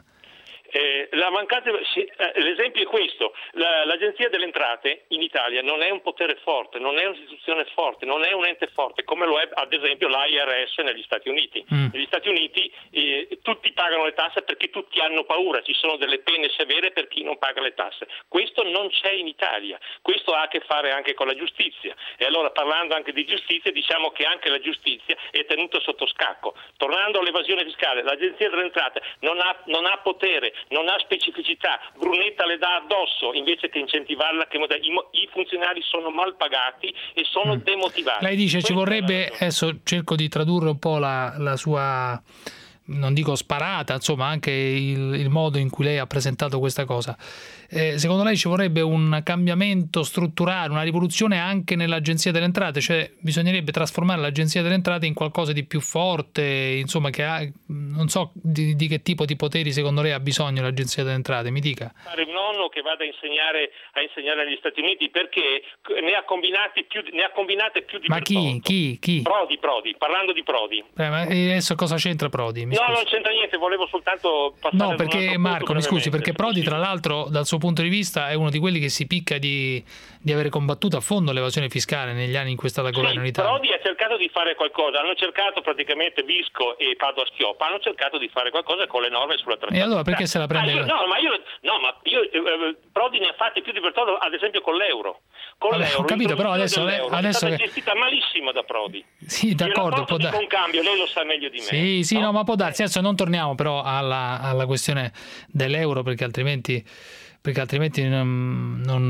Eh, la mancanza, sì, eh, l'esempio è questo: la, l'Agenzia delle Entrate in Italia non è un potere forte, non è un'istituzione forte, non è un ente forte come lo è ad esempio l'I R S negli Stati Uniti. Mm. Negli Stati Uniti eh, tutti pagano le tasse perché tutti hanno paura, ci sono delle pene severe per chi non paga le tasse. Questo non c'è in Italia, questo ha a che fare anche con la giustizia, e allora parlando anche di giustizia diciamo che anche la giustizia è tenuta sotto scacco. Tornando all'evasione fiscale, l'Agenzia delle Entrate non ha, non ha potere, non ha specificità, Brunetta le dà addosso invece che incentivarla, che i, i funzionari sono mal pagati e sono mm. demotivati. Lei dice Questo ci vorrebbe, adesso cerco di tradurre un po' la, la sua, non dico sparata, insomma anche il, il modo in cui lei ha presentato questa cosa. Eh, secondo lei ci vorrebbe un cambiamento strutturale, una rivoluzione anche nell'Agenzia delle Entrate, cioè bisognerebbe trasformare l'Agenzia delle Entrate in qualcosa di più forte, insomma che ha, non so di, di che tipo di poteri secondo lei ha bisogno l'Agenzia delle Entrate, mi dica. Fare un nonno che vada a insegnare, a insegnare negli Stati Uniti, perché ne ha combinati più, ne ha combinate più di Ma chi? chi? Chi? Prodi, Prodi, parlando di Prodi. Eh, ma adesso cosa c'entra Prodi? Mi no, scusi. non c'entra niente, volevo soltanto passare. No, perché Marco, mi scusi, perché Prodi tra l'altro dal suo punto di vista è uno di quelli che si picca di, di avere combattuto a fondo l'evasione fiscale negli anni in cui è stato al governo in Italia. Prodi ha cercato di fare qualcosa, hanno cercato praticamente Visco e Padoa-Schioppa, hanno cercato di fare qualcosa con le norme sulla tracciabilità. E allora perché se la prende? Ma io, no, ma io, no, ma io eh, Prodi ne ha fatti più di Bertoldo, ad esempio con l'euro. Con Vabbè, l'euro, ho capito, però adesso, adesso è stata che... gestita malissimo da Prodi. Sì, d'accordo, può darsi. Un cambio, lei lo sa meglio di me. Sì, sì, no, no ma può darsi. Adesso non torniamo però alla, alla questione dell'euro, perché altrimenti perché altrimenti non, non,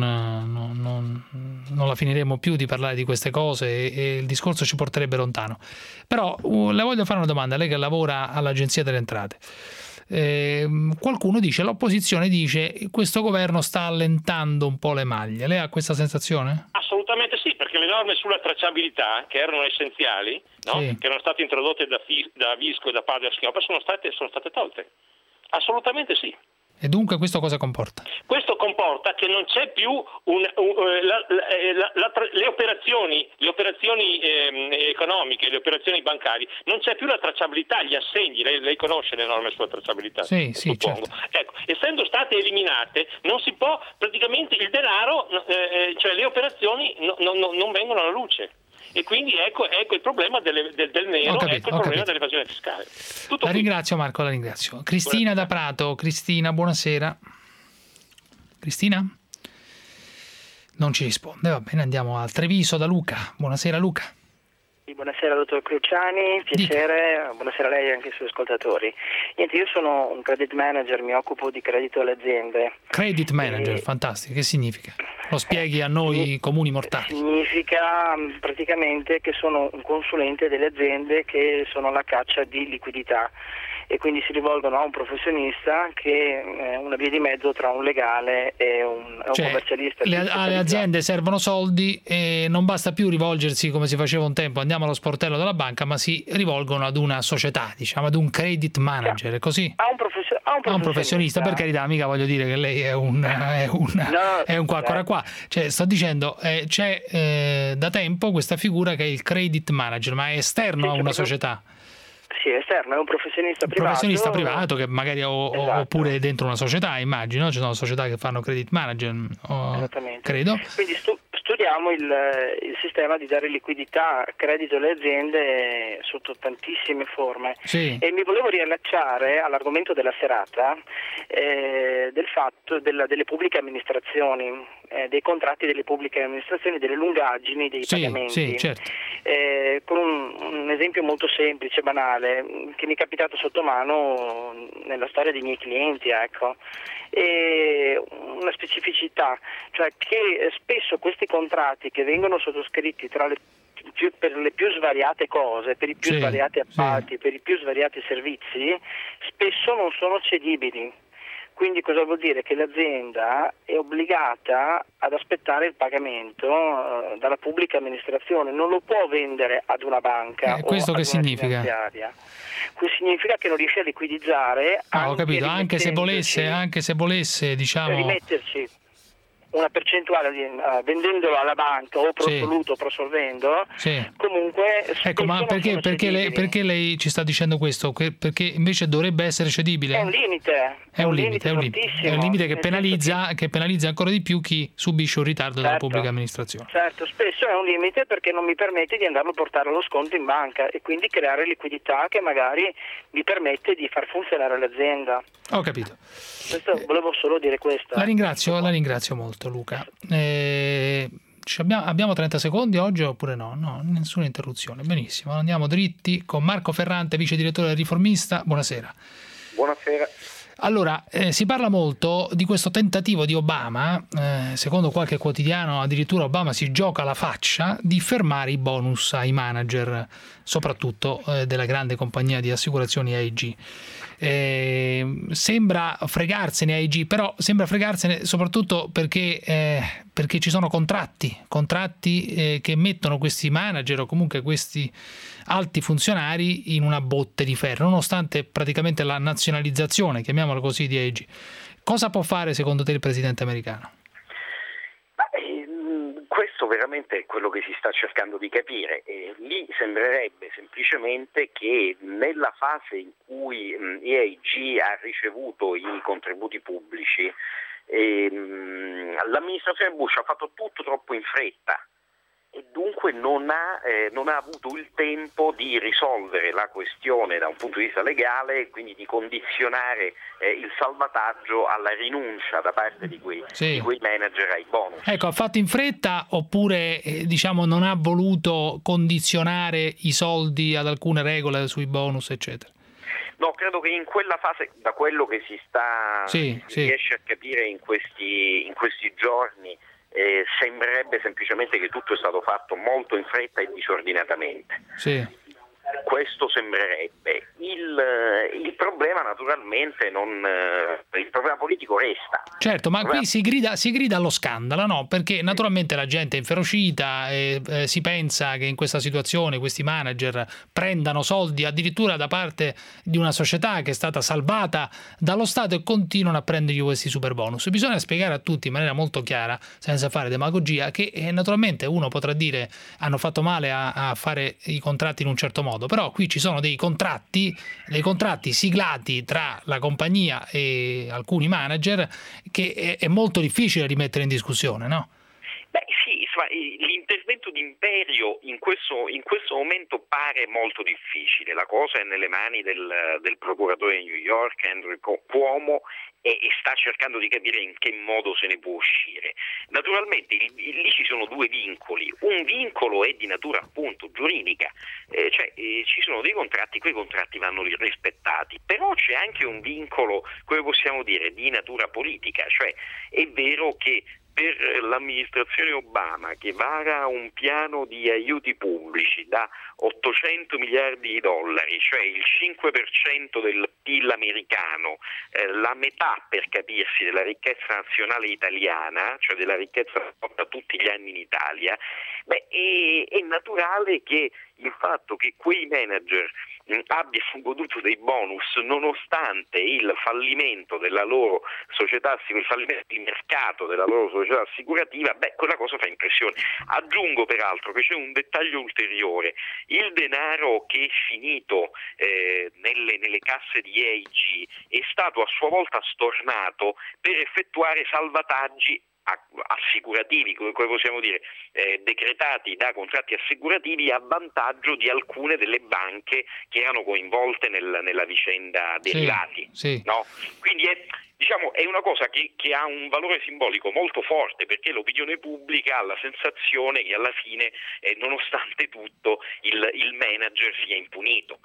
non, non la finiremo più di parlare di queste cose e, e il discorso ci porterebbe lontano. Però uh, le voglio fare una domanda, lei che lavora all'Agenzia delle Entrate. Eh, qualcuno dice, l'opposizione dice, questo governo sta allentando un po' le maglie. Lei ha questa sensazione? Assolutamente sì, perché le norme sulla tracciabilità, che erano essenziali, no? Sì. Che erano state introdotte da, da Visco e da Padoa-Schioppa, sono state, sono state tolte. Assolutamente sì. E dunque questo cosa comporta? Questo comporta che non c'è più un, un, la, la, la, la, le operazioni, le operazioni eh, economiche, le operazioni bancarie, non c'è più la tracciabilità, gli assegni, lei, lei conosce le norme sulla tracciabilità? Sì, sì, certo. Ecco, essendo state eliminate, non si può, praticamente il denaro, eh, cioè le operazioni no, no, no, non vengono alla luce. E quindi ecco, ecco il problema delle, del, del nero, capito, ecco il problema capito. dell'evasione fiscale. Tutto la qui. ringrazio Marco, la ringrazio. Cristina buonasera. Da Prato. Cristina, buonasera. Cristina? Non ci risponde, va bene, andiamo al Treviso da Luca. Buonasera Luca. Buonasera dottor Cruciani, piacere, Dica. Buonasera a lei e anche ai suoi ascoltatori. Niente, io sono un credit manager, mi occupo di credito alle aziende. Credit manager, e... fantastico, che significa? Lo spieghi a noi comuni mortali. Significa praticamente che sono un consulente delle aziende che sono alla caccia di liquidità e quindi si rivolgono a un professionista che è una via di mezzo tra un legale e un, un cioè, commercialista. Le, alle aziende servono soldi e non basta più rivolgersi come si faceva un tempo, andiamo allo sportello della banca, ma si rivolgono ad una società, diciamo ad un credit manager, è così? A un, professio- a un professionista. A un professionista, per carità, mica voglio dire che lei è un, è un, no, è un qua, certo. qua. Cioè, sto dicendo, eh, c'è eh, da tempo questa figura che è il credit manager, ma è esterno sì, a una società. Sì, è esterno, è un professionista un privato. professionista privato che magari o, esatto. oppure dentro una società, immagino, ci sono società che fanno credit manager, o, Esattamente. credo. Quindi stu- studiamo il, il sistema di dare liquidità, credito alle aziende sotto tantissime forme. Sì. E mi volevo riallacciare all'argomento della serata eh, del fatto della, delle pubbliche amministrazioni, eh, dei contratti delle pubbliche amministrazioni, delle lungaggini dei sì, pagamenti. Sì, certo. Eh, con un, un esempio molto semplice, banale, che mi è capitato sotto mano nella storia dei miei clienti, ecco. E una specificità, cioè che spesso questi contratti che vengono sottoscritti tra le più, per le più svariate cose, per i più sì, svariati appalti, sì. per i più svariati servizi, spesso non sono cedibili. Quindi cosa vuol dire? Che l'azienda è obbligata ad aspettare il pagamento uh, dalla pubblica amministrazione, non lo può vendere ad una banca eh, o questo ad che una significa? finanziaria. Questo significa che non riesce a liquidizzare. Ah, ho capito, anche se volesse, anche se volesse, diciamo, rimetterci una percentuale di, uh, vendendolo alla banca o pro soluto o pro solvendo, sì. comunque ecco, ma perché, perché, lei, perché lei ci sta dicendo questo? Perché invece dovrebbe essere cedibile? È un limite. È un limite, è un limite, è un limite che penalizza, che penalizza ancora di più chi subisce un ritardo certo, dalla pubblica amministrazione. Certo, spesso è un limite perché non mi permette di andarlo a portare allo sconto in banca e quindi creare liquidità che magari mi permette di far funzionare l'azienda. Ho capito. Questo, volevo solo dire questo. La ringrazio, la ringrazio molto, Luca. Eh, abbiamo, abbiamo trenta secondi oggi oppure no? No, nessuna interruzione. Benissimo, andiamo dritti con Marco Ferrante, vice direttore del Riformista. Buonasera. Buonasera. Allora, eh, si parla molto di questo tentativo di Obama, eh, secondo qualche quotidiano addirittura Obama si gioca la faccia di fermare i bonus ai manager, soprattutto eh, della grande compagnia di assicurazioni A I G. Eh, sembra fregarsene A I G, però sembra fregarsene soprattutto perché, eh, perché ci sono contratti, contratti eh, che mettono questi manager o comunque questi alti funzionari in una botte di ferro, nonostante praticamente la nazionalizzazione, chiamiamola così, di A I G. Cosa può fare secondo te il presidente americano? Questo veramente è quello che si sta cercando di capire. E lì sembrerebbe semplicemente che nella fase in cui A I G ha ricevuto i contributi pubblici, ehm, l'amministrazione Bush ha fatto tutto troppo in fretta e dunque non ha, eh, non ha avuto il tempo di risolvere la questione da un punto di vista legale, quindi di condizionare eh, il salvataggio alla rinuncia da parte di quei, sì. di quei manager ai bonus. Ecco, ha fatto in fretta oppure eh, diciamo non ha voluto condizionare i soldi ad alcune regole sui bonus, eccetera? No, credo che in quella fase, da quello che si sta sì, si sì. riesce a capire in questi, in questi giorni, Eh, sembrerebbe semplicemente che tutto è stato fatto molto in fretta e disordinatamente. Sì. Questo sembrerebbe. Il, il problema naturalmente non, il problema politico resta. Certo, ma qui si grida, si grida allo scandalo, no? Perché naturalmente la gente è inferocita e eh, si pensa che in questa situazione questi manager prendano soldi addirittura da parte di una società che è stata salvata dallo Stato e continuano a prendergli questi super bonus. Bisogna spiegare a tutti in maniera molto chiara, senza fare demagogia, che eh, naturalmente uno potrà dire hanno fatto male a, a fare i contratti in un certo modo, però qui ci sono dei contratti, dei contratti siglati tra la compagnia e alcuni manager che è, è molto difficile rimettere in discussione, no? Beh sì, insomma, l'intervento d'imperio in questo, in questo momento pare molto difficile. La cosa è nelle mani del, del procuratore di New York, Andrew Cuomo, e, e sta cercando di capire in che modo se ne può uscire. Naturalmente il, lì ci sono due vincoli. Un vincolo è di natura appunto giuridica, eh, cioè eh, ci sono dei contratti, quei contratti vanno rispettati, però c'è anche un vincolo, come possiamo dire, di natura politica, cioè è vero che per l'amministrazione Obama, che vara un piano di aiuti pubblici da ottocento miliardi di dollari, cioè il cinque per cento del P I L americano, eh, la metà per capirsi della ricchezza nazionale italiana, cioè della ricchezza prodotta tutti gli anni in Italia, beh, è, è naturale che il fatto che quei manager mh, abbiano goduto dei bonus nonostante il fallimento della loro società, il fallimento di mercato della loro società assicurativa, beh, quella cosa fa impressione. Aggiungo peraltro che c'è un dettaglio ulteriore: il denaro che è finito eh, nelle, nelle casse di A I G è stato a sua volta stornato per effettuare salvataggi assicurativi, come possiamo dire, eh, decretati da contratti assicurativi a vantaggio di alcune delle banche che erano coinvolte nel, nella vicenda derivati. Sì, sì. No? Quindi è, diciamo, è una cosa che, che ha un valore simbolico molto forte, perché l'opinione pubblica ha la sensazione che alla fine, eh, nonostante tutto, il, il manager sia impunito.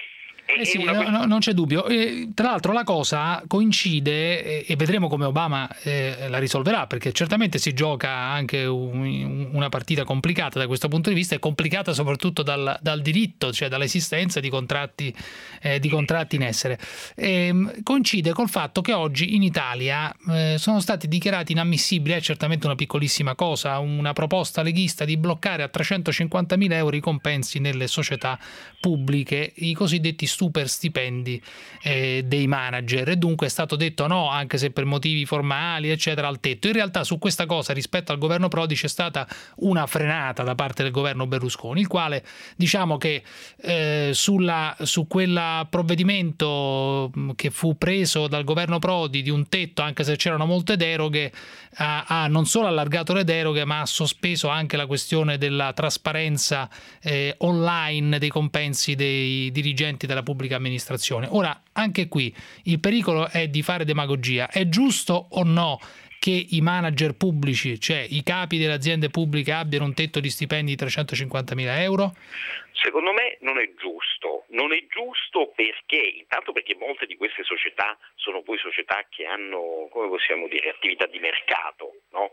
Eh sì, no, no, non c'è dubbio. E, tra l'altro la cosa coincide, e, e vedremo come Obama eh, la risolverà, perché certamente si gioca anche un, una partita complicata da questo punto di vista, e complicata soprattutto dal, dal diritto, cioè dall'esistenza di contratti, eh, di contratti in essere. E, coincide col fatto che oggi in Italia eh, sono stati dichiarati inammissibili, è certamente una piccolissima cosa, una proposta leghista di bloccare a trecentocinquantamila euro i compensi nelle società pubbliche, i cosiddetti super stipendi eh, dei manager, e dunque è stato detto no, anche se per motivi formali eccetera, al tetto. In realtà su questa cosa rispetto al governo Prodi c'è stata una frenata da parte del governo Berlusconi, il quale, diciamo che eh, sulla, su quel provvedimento che fu preso dal governo Prodi di un tetto, anche se c'erano molte deroghe, ha, ha non solo allargato le deroghe ma ha sospeso anche la questione della trasparenza eh, online dei compensi dei dirigenti della pubblica amministrazione. Ora, anche qui il pericolo è di fare demagogia. È giusto o no che i manager pubblici, cioè i capi delle aziende pubbliche, abbiano un tetto di stipendi di trecentocinquantamila euro? Secondo me non è giusto, non è giusto perché, intanto perché molte di queste società sono poi società che hanno, come possiamo dire, attività di mercato, no?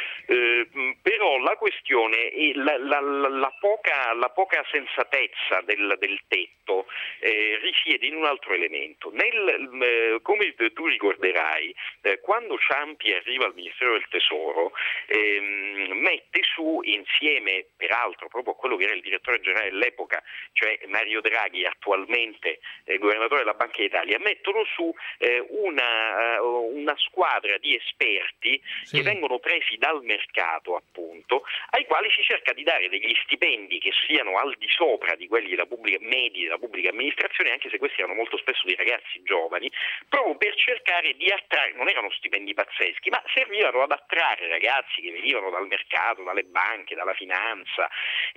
Eh, però la questione è la, la, la, la, poca, la poca sensatezza del, del tetto eh, risiede in un altro elemento. Nel, eh, come tu ricorderai, eh, quando Ciampi arriva al Ministero del Tesoro, eh, mette su, insieme peraltro proprio a quello che era il direttore generale dell'epoca, cioè Mario Draghi, attualmente eh, governatore della Banca d'Italia, mettono su eh, una, uh, una squadra di esperti sì. che vengono presi dal mercato, appunto, ai quali si cerca di dare degli stipendi che siano al di sopra di quelli della pubblica, medi della pubblica amministrazione, anche se questi erano molto spesso dei ragazzi giovani, proprio per cercare di attrarre, non erano stipendi pazzeschi, ma servivano ad attrarre ragazzi che venivano dal mercato, dalle banche, dalla finanza,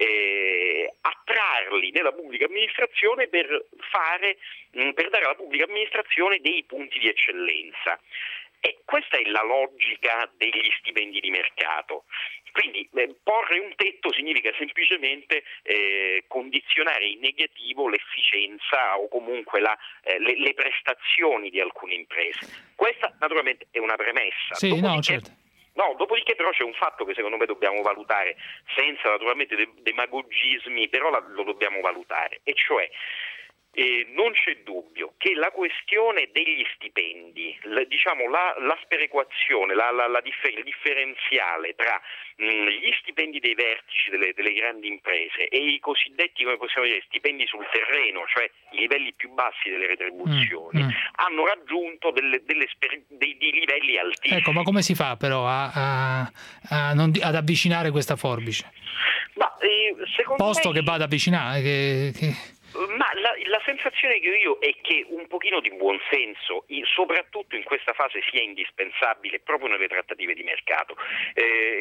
eh, attrarli nella pubblica amministrazione per fare, mh, per dare alla pubblica amministrazione dei punti di eccellenza. E questa è la logica degli stipendi di mercato. Quindi eh, porre un tetto significa semplicemente eh, condizionare in negativo l'efficienza o comunque la, eh, le, le prestazioni di alcune imprese. Questa naturalmente è una premessa. Sì, Dopodiché, no, certo. No, dopodiché però c'è un fatto che secondo me dobbiamo valutare, senza naturalmente de- demagogismi, però la, lo dobbiamo valutare, e cioè Eh, non c'è dubbio che la questione degli stipendi, la, diciamo la, la sperequazione, la, la, la differ- il differenziale tra mh, gli stipendi dei vertici delle, delle grandi imprese e i cosiddetti, come possiamo dire, stipendi sul terreno, cioè i livelli più bassi delle retribuzioni, mm, mm. hanno raggiunto delle, delle sper- dei, dei livelli altissimi. Ecco, ma come si fa però a, a, a non, ad avvicinare questa forbice? Ma, eh, secondo Posto me... che vada ad avvicinare, che... che... Ma la, la sensazione che ho io è che un pochino di buonsenso, in, soprattutto in questa fase, sia indispensabile proprio nelle trattative di mercato. Eh,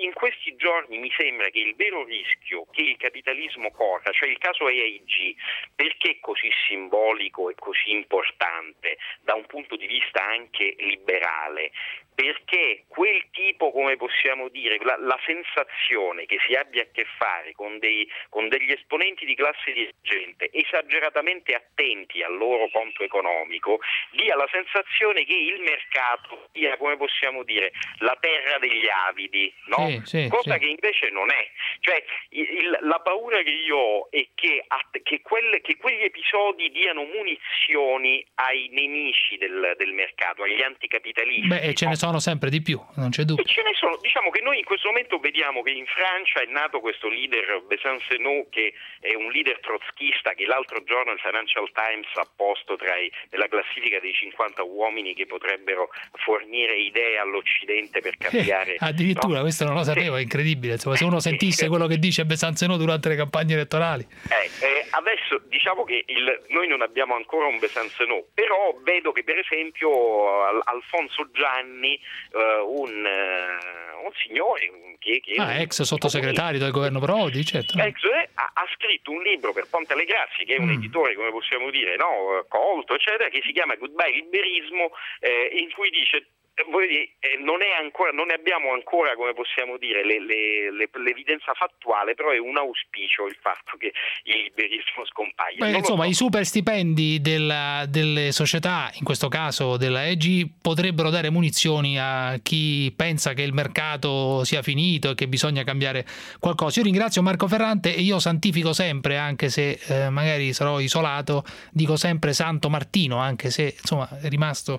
in questi giorni mi sembra che il vero rischio che il capitalismo corra, cioè il caso A I G, perché è così simbolico e così importante da un punto di vista anche liberale? Perché quel tipo, come possiamo dire, la, la sensazione che si abbia a che fare con, dei, con degli esponenti di classe dirigente esageratamente attenti al loro conto economico, dia la sensazione che il mercato sia, come possiamo dire, la terra degli avidi, no? Sì, sì, cosa sì. che invece non è. Cioè il, il, la paura che io ho è che, che, quelle, che quegli episodi diano munizioni ai nemici del, del mercato, agli anticapitalisti. Beh, e ce ne sono sempre di più, non c'è dubbio. E ce ne sono, diciamo che noi in questo momento vediamo che in Francia è nato questo leader Besancenot, che è un leader trotskista che l'altro giorno il Financial Times ha posto tra i, nella classifica dei cinquanta uomini che potrebbero fornire idee all'Occidente per cambiare. Eh, addirittura, no? questo non lo sapevo, è incredibile. Insomma, se uno sentisse quello che dice Besancenot durante le campagne elettorali. Eh, eh, adesso diciamo che il, noi non abbiamo ancora un Besancenot, però vedo che per esempio Al, Alfonso Gianni, uh, un, uh, un signore che, che ah, un, ex sottosegretario del governo Prodi, certo. Ex, eh, ha, ha scritto un libro per Ponte alle Grazie, che è un Mm. editore, come possiamo dire, no, colto, eccetera, che si chiama Goodbye Liberismo, eh, in cui dice Voi, eh, non è ancora, non ne abbiamo ancora, come possiamo dire, le, le, le, l'evidenza fattuale, però è un auspicio il fatto che il liberismo scompaia. Beh, insomma, so. I super stipendi della, delle società, in questo caso della E G, potrebbero dare munizioni a chi pensa che il mercato sia finito e che bisogna cambiare qualcosa. Io ringrazio Marco Ferrante e io santifico sempre, anche se eh, magari sarò isolato, dico sempre Santo Martino, anche se insomma è rimasto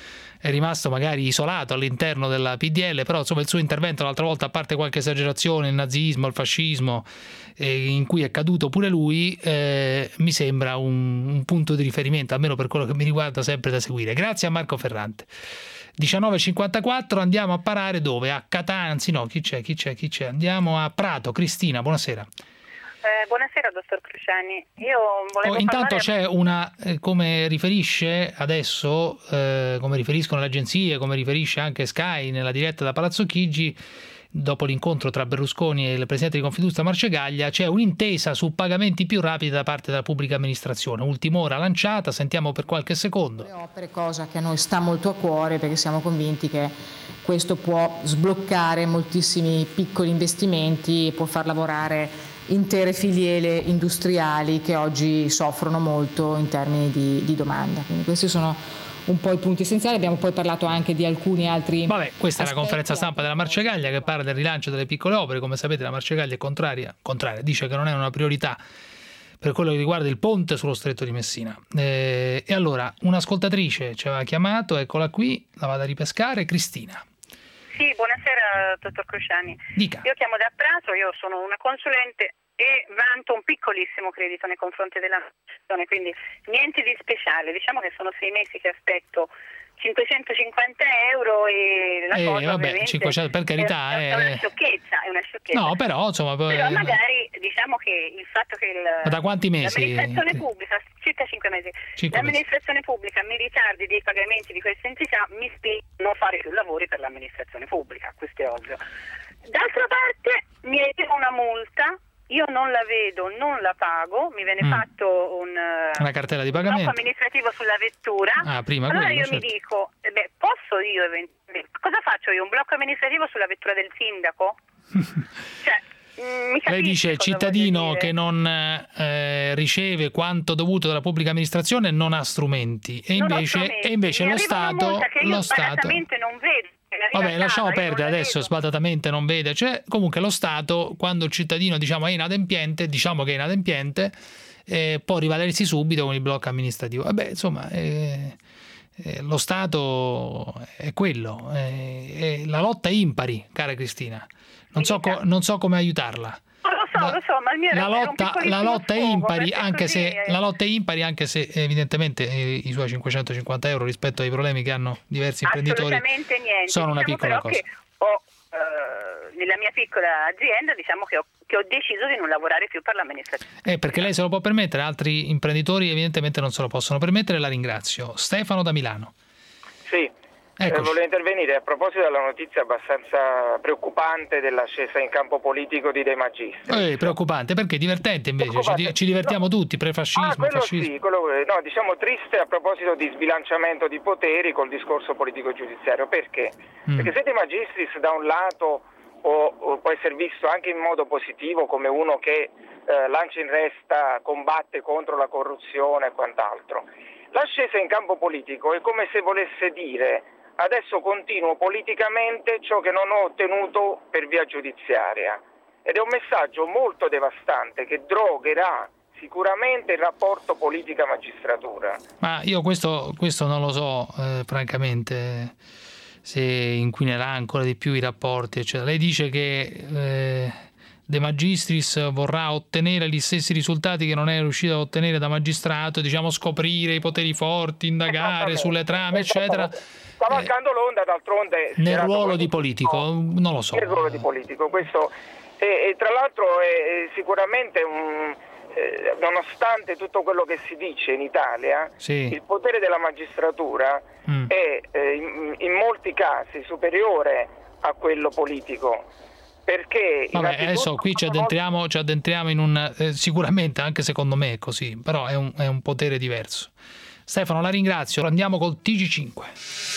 è rimasto magari isolato all'interno della P D L, però insomma il suo intervento l'altra volta, a parte qualche esagerazione, il nazismo, il fascismo, eh, in cui è caduto pure lui, eh, mi sembra un, un punto di riferimento, almeno per quello che mi riguarda, sempre da seguire. Grazie a Marco Ferrante. diciannove e cinquantaquattro, andiamo a parare dove? A Catania, anzi no, chi c'è, chi c'è, chi c'è? Andiamo a Prato. Cristina, buonasera. Eh, buonasera dottor Cruciani, io volevo oh, intanto parlare... c'è una, eh, come riferisce adesso, eh, come riferiscono le agenzie, come riferisce anche Sky nella diretta da Palazzo Chigi, dopo l'incontro tra Berlusconi e il presidente di Confindustria Marcegaglia, c'è un'intesa su pagamenti più rapidi da parte della pubblica amministrazione, ultima ora lanciata, sentiamo per qualche secondo. Le opere, cosa che a noi sta molto a cuore, perché siamo convinti che questo può sbloccare moltissimi piccoli investimenti e può far lavorare intere filiere industriali che oggi soffrono molto in termini di, di domanda. Quindi questi sono un po' i punti essenziali. Abbiamo poi parlato anche di alcuni altri Vabbè, questa aspetti. è la conferenza stampa della Marcegaglia che parla del rilancio delle piccole opere. Come sapete la Marcegaglia è contraria, contraria, dice che non è una priorità per quello che riguarda il ponte sullo Stretto di Messina. Eh, e allora un'ascoltatrice ci aveva chiamato, eccola qui, la vado a ripescare, Cristina. Sì, buonasera dottor Cruciani. Dica. Io chiamo da Prato, io sono una consulente e vanto un piccolissimo credito nei confronti dell'amministrazione, quindi niente di speciale. Diciamo che sono sei mesi che aspetto cinquecentocinquanta euro e la eh, cosa vabbè, ovviamente cinquecento, per carità, è, è, è una sciocchezza, è una sciocchezza. No, però insomma, però magari diciamo che il fatto che il, ma da quanti mesi? l'amministrazione pubblica, circa cinque mesi, cinque l'amministrazione mesi. pubblica mi ritardi dei pagamenti di queste entità mi spinge a non fare più lavori per l'amministrazione pubblica, questo è ovvio. D'altra parte mi arriva una multa, io non la vedo, non la pago, mi viene mm. fatto un una cartella di pagamento, blocco amministrativo sulla vettura. Ah, prima allora quello, io certo. mi dico, eh beh, posso io eventualmente, cosa faccio io? Un blocco amministrativo sulla vettura del sindaco? Cioè, mh, mi lei dice cittadino che non eh, riceve quanto dovuto dalla pubblica amministrazione non ha strumenti e non invece, strumenti. e invece mi lo Stato che io lo Stato non vedo. Vabbè, lasciamo perdere adesso, sbadatamente non vede, cioè comunque lo Stato, quando il cittadino diciamo è inadempiente, diciamo che è inadempiente, eh, può rivalersi subito con il blocco amministrativo. Vabbè, insomma, eh, eh, lo Stato è quello, eh, è la lotta impari, cara Cristina. Non so, co- non so come aiutarla. Lo so, lo so, ma il mio la lotta, la lotta è impari, anche se è... la lotta è impari, anche se evidentemente eh, i suoi cinquecentocinquanta euro rispetto ai problemi che hanno diversi imprenditori niente. sono una diciamo piccola però cosa. Che ho, eh, nella mia piccola azienda diciamo che ho, che ho deciso di non lavorare più per l'amministrazione. Eh, perché lei se lo può permettere, altri imprenditori evidentemente non se lo possono permettere. La ringrazio. Stefano da Milano. Sì, Eh, volevo intervenire a proposito della notizia abbastanza preoccupante dell'ascesa in campo politico di De Magistris. Eh, preoccupante, perché divertente invece, preoccupante. Ci, ci divertiamo no. tutti, prefascismo, ah, quello fascismo. Sì, quello, no, diciamo triste a proposito di sbilanciamento di poteri col discorso politico-giudiziario. Perché? Mm. Perché se De Magistris da un lato o, o può essere visto anche in modo positivo come uno che eh, lancia in resta, combatte contro la corruzione e quant'altro, l'ascesa in campo politico è come se volesse dire: adesso continuo politicamente ciò che non ho ottenuto per via giudiziaria, ed è un messaggio molto devastante che drogherà sicuramente il rapporto politica-magistratura. Ma io questo, questo non lo so, eh, francamente, se inquinerà ancora di più i rapporti, eccetera. Lei dice che eh, De Magistris vorrà ottenere gli stessi risultati che non è riuscito a ottenere da magistrato, diciamo scoprire i poteri forti, indagare sulle trame, eccetera. Sta mancando l'onda, d'altronde. Nel ruolo di politico, non lo so. Nel ruolo di politico, questo. E, e tra l'altro è, è sicuramente un. Eh, nonostante tutto quello che si dice in Italia, sì. il potere della magistratura mm. è eh, in, in molti casi superiore a quello politico. Perché Vabbè, adesso qui ci addentriamo, ci addentriamo in un eh, sicuramente anche secondo me è così, però è un, è un potere diverso. Stefano, la ringrazio. Andiamo col T G cinque.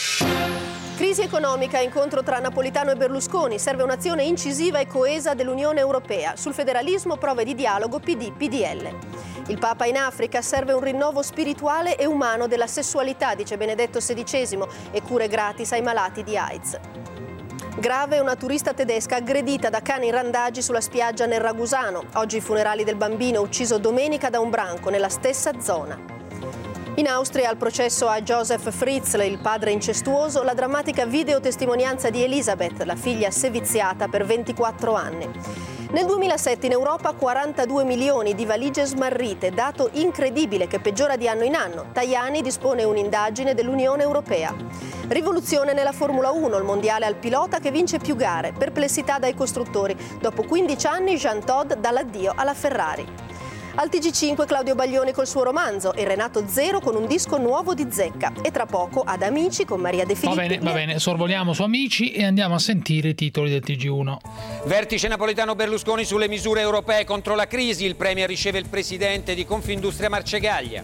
Crisi economica, incontro tra Napolitano e Berlusconi, serve un'azione incisiva e coesa dell'Unione Europea. Sul federalismo prove di dialogo P D P D L. Il Papa in Africa, serve un rinnovo spirituale e umano della sessualità, dice Benedetto sedicesimo, e cure gratis ai malati di AIDS. Grave una turista tedesca aggredita da cani randagi sulla spiaggia nel Ragusano. Oggi i funerali del bambino ucciso domenica da un branco nella stessa zona. In Austria, al processo a Joseph Fritzl, il padre incestuoso, la drammatica videotestimonianza di Elisabeth, la figlia seviziata per ventiquattro anni. Nel duemilasette in Europa quarantadue milioni di valigie smarrite, dato incredibile che peggiora di anno in anno. Tajani dispone un'indagine dell'Unione Europea. Rivoluzione nella Formula uno, il mondiale al pilota che vince più gare. Perplessità dai costruttori. Dopo quindici anni Jean Todt dà l'addio alla Ferrari. Al T G cinque Claudio Baglioni col suo romanzo e Renato Zero con un disco nuovo di Zecca. E tra poco ad Amici con Maria De Filippi. Va bene, va bene, sorvoliamo su Amici e andiamo a sentire i titoli del T G uno. Vertice Napolitano-Berlusconi sulle misure europee contro la crisi. Il premier riceve il presidente di Confindustria Marcegaglia.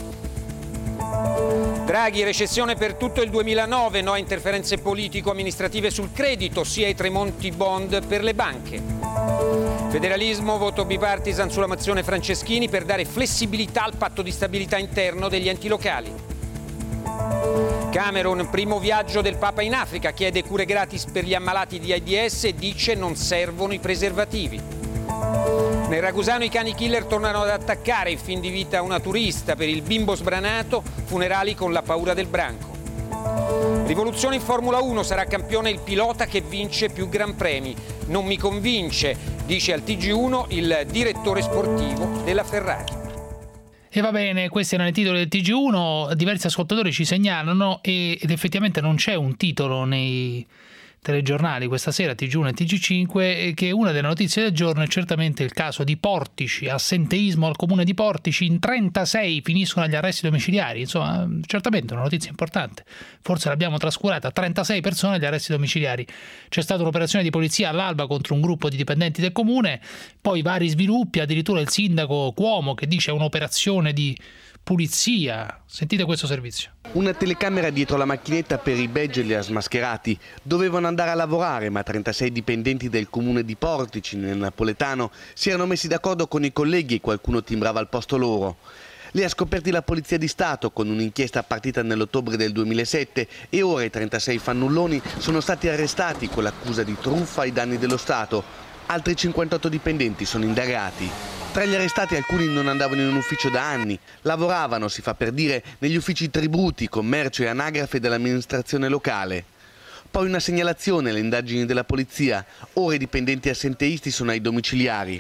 Draghi, recessione per tutto il duemilanove, no a interferenze politico-amministrative sul credito, sia ai Tremonti bond per le banche. Federalismo, voto bipartisan sulla mozione Franceschini per dare flessibilità al patto di stabilità interno degli enti locali. Cameron, primo viaggio del Papa in Africa, chiede cure gratis per gli ammalati di AIDS e dice non servono i preservativi. Nel Ragusano i cani killer tornano ad attaccare, in fin di vita una turista, per il bimbo sbranato, funerali con la paura del branco. Rivoluzione in Formula uno, sarà campione il pilota che vince più gran premi. Non mi convince, dice al T G uno il direttore sportivo della Ferrari. E va bene, questi erano i titoli del T G uno, diversi ascoltatori ci segnalano ed effettivamente non c'è un titolo nei telegiornali questa sera, T G uno e T G cinque, che una delle notizie del giorno è certamente il caso di Portici, assenteismo al comune di Portici, in trentasei finiscono agli arresti domiciliari, insomma certamente una notizia importante, forse l'abbiamo trascurata, trentasei persone agli arresti domiciliari. C'è stata un'operazione di polizia all'alba contro un gruppo di dipendenti del comune, poi vari sviluppi, addirittura il sindaco Cuomo che dice è un'operazione di pulizia. Sentite questo servizio. Una telecamera dietro la macchinetta per i badge e gli smascherati. Dovevano andare a lavorare, ma trentasei dipendenti del comune di Portici, nel napoletano, si erano messi d'accordo con i colleghi e qualcuno timbrava al posto loro. Li ha scoperti la Polizia di Stato con un'inchiesta partita nell'ottobre del duemilasette e ora i trentasei fannulloni sono stati arrestati con l'accusa di truffa ai danni dello Stato. Altri cinquantotto dipendenti sono indagati. Tra gli arrestati alcuni non andavano in un ufficio da anni, lavoravano, si fa per dire, negli uffici tributi, commercio e anagrafe dell'amministrazione locale. Poi una segnalazione alle indagini della polizia, ora i dipendenti assenteisti sono ai domiciliari.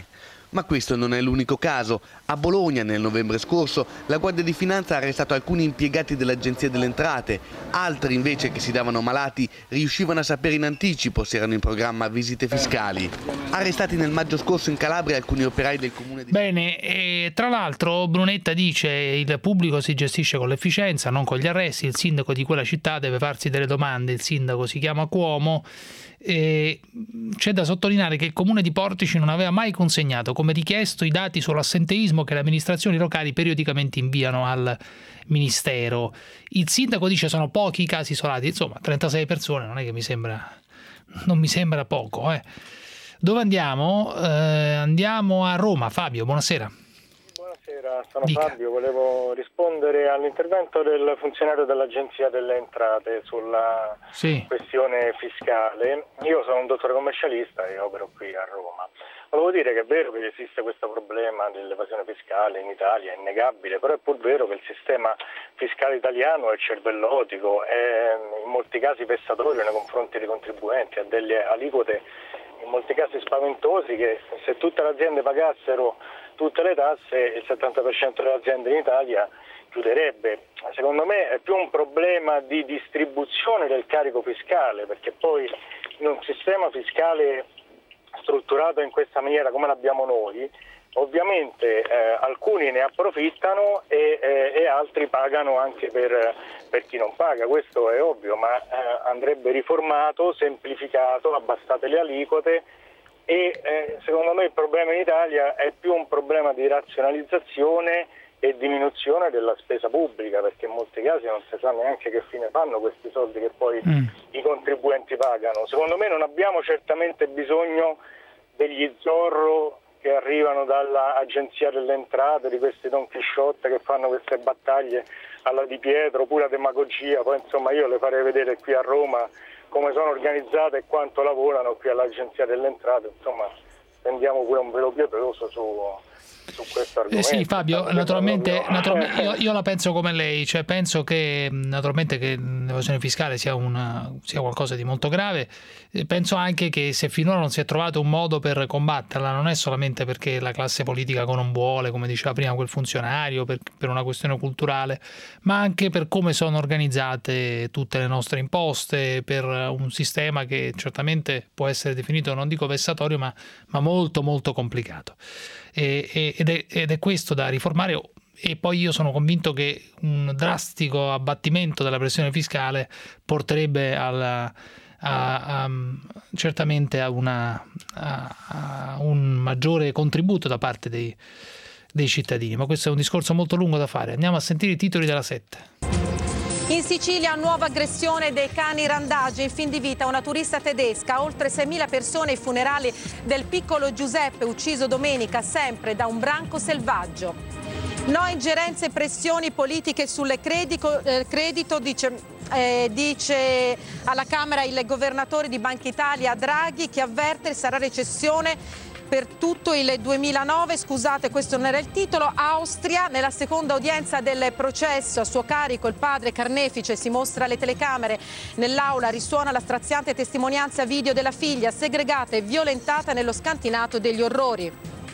Ma questo non è l'unico caso. A Bologna, nel novembre scorso, la Guardia di Finanza ha arrestato alcuni impiegati dell'Agenzia delle Entrate. Altri, invece, che si davano malati, riuscivano a sapere in anticipo se erano in programma visite fiscali. Arrestati nel maggio scorso in Calabria alcuni operai del comune di... Bene, e tra l'altro Brunetta dice il pubblico si gestisce con l'efficienza, non con gli arresti, il sindaco di quella città deve farsi delle domande, il sindaco si chiama Cuomo. E c'è da sottolineare che il comune di Portici non aveva mai consegnato come richiesto i dati sull'assenteismo che le amministrazioni locali periodicamente inviano al ministero. Il sindaco dice sono pochi i casi isolati, insomma trentasei persone non è che mi sembra, non mi sembra poco. Eh. Dove andiamo? Eh, andiamo a Roma. Fabio, buonasera. Buonasera, sono Dica. Fabio, volevo rispondere all'intervento del funzionario dell'Agenzia delle Entrate sulla sì. questione fiscale. Io sono un dottore commercialista e opero qui a Roma. Volevo dire che è vero che esiste questo problema dell'evasione fiscale in Italia, è innegabile, però è pur vero che il sistema fiscale italiano è cervellotico, è in molti casi vessatorio nei confronti dei contribuenti, ha delle aliquote in molti casi spaventosi che se tutte le aziende pagassero tutte le tasse il settanta per cento delle aziende in Italia chiuderebbe. Secondo me è più un problema di distribuzione del carico fiscale, perché poi in un sistema fiscale strutturato in questa maniera come l'abbiamo noi, ovviamente eh, alcuni ne approfittano e, eh, e altri pagano anche per, per chi non paga, questo è ovvio, ma eh, andrebbe riformato, semplificato, abbassate le aliquote. E eh, secondo me il problema in Italia è più un problema di razionalizzazione e diminuzione della spesa pubblica, perché in molti casi non si sa neanche che fine fanno questi soldi che poi mm. i contribuenti pagano. Secondo me non abbiamo certamente bisogno degli Zorro che arrivano dall'Agenzia delle Entrate, di questi Don Chisciotte che fanno queste battaglie alla Di Pietro, pura demagogia. Poi insomma io le farei vedere qui a Roma come sono organizzate e quanto lavorano qui all'Agenzia delle Entrate, insomma prendiamo pure un velo pietoso su, su questo argomento. Eh sì, Fabio, naturalmente, naturalmente io, io la penso come lei, cioè penso che naturalmente che l'evasione fiscale sia, una, sia qualcosa di molto grave. Penso anche che se finora non si è trovato un modo per combatterla non è solamente perché la classe politica non vuole, come diceva prima quel funzionario, per, per una questione culturale, ma anche per come sono organizzate tutte le nostre imposte, per un sistema che certamente può essere definito, non dico vessatorio, ma, ma molto molto complicato. E, e, ed, è, ed è questo da riformare. E poi io sono convinto che un drastico abbattimento della pressione fiscale porterebbe alla A, a, certamente a, una, a, a un maggiore contributo da parte dei, dei cittadini, ma questo è un discorso molto lungo da fare. Andiamo a sentire i titoli della sette. In Sicilia nuova aggressione dei cani randagi, in fin di vita una turista tedesca, oltre seimila persone ai funerali del piccolo Giuseppe ucciso domenica sempre da un branco selvaggio. No ingerenze e pressioni politiche sulle credito, eh, credito dice... Eh, dice alla Camera il governatore di Banca Italia Draghi, che avverte sarà recessione per tutto il duemilanove. Scusate, questo non era il titolo. Austria, nella seconda udienza del processo a suo carico il padre carnefice si mostra alle telecamere. Nell'aula risuona la straziante testimonianza video della figlia segregata e violentata nello scantinato degli orrori.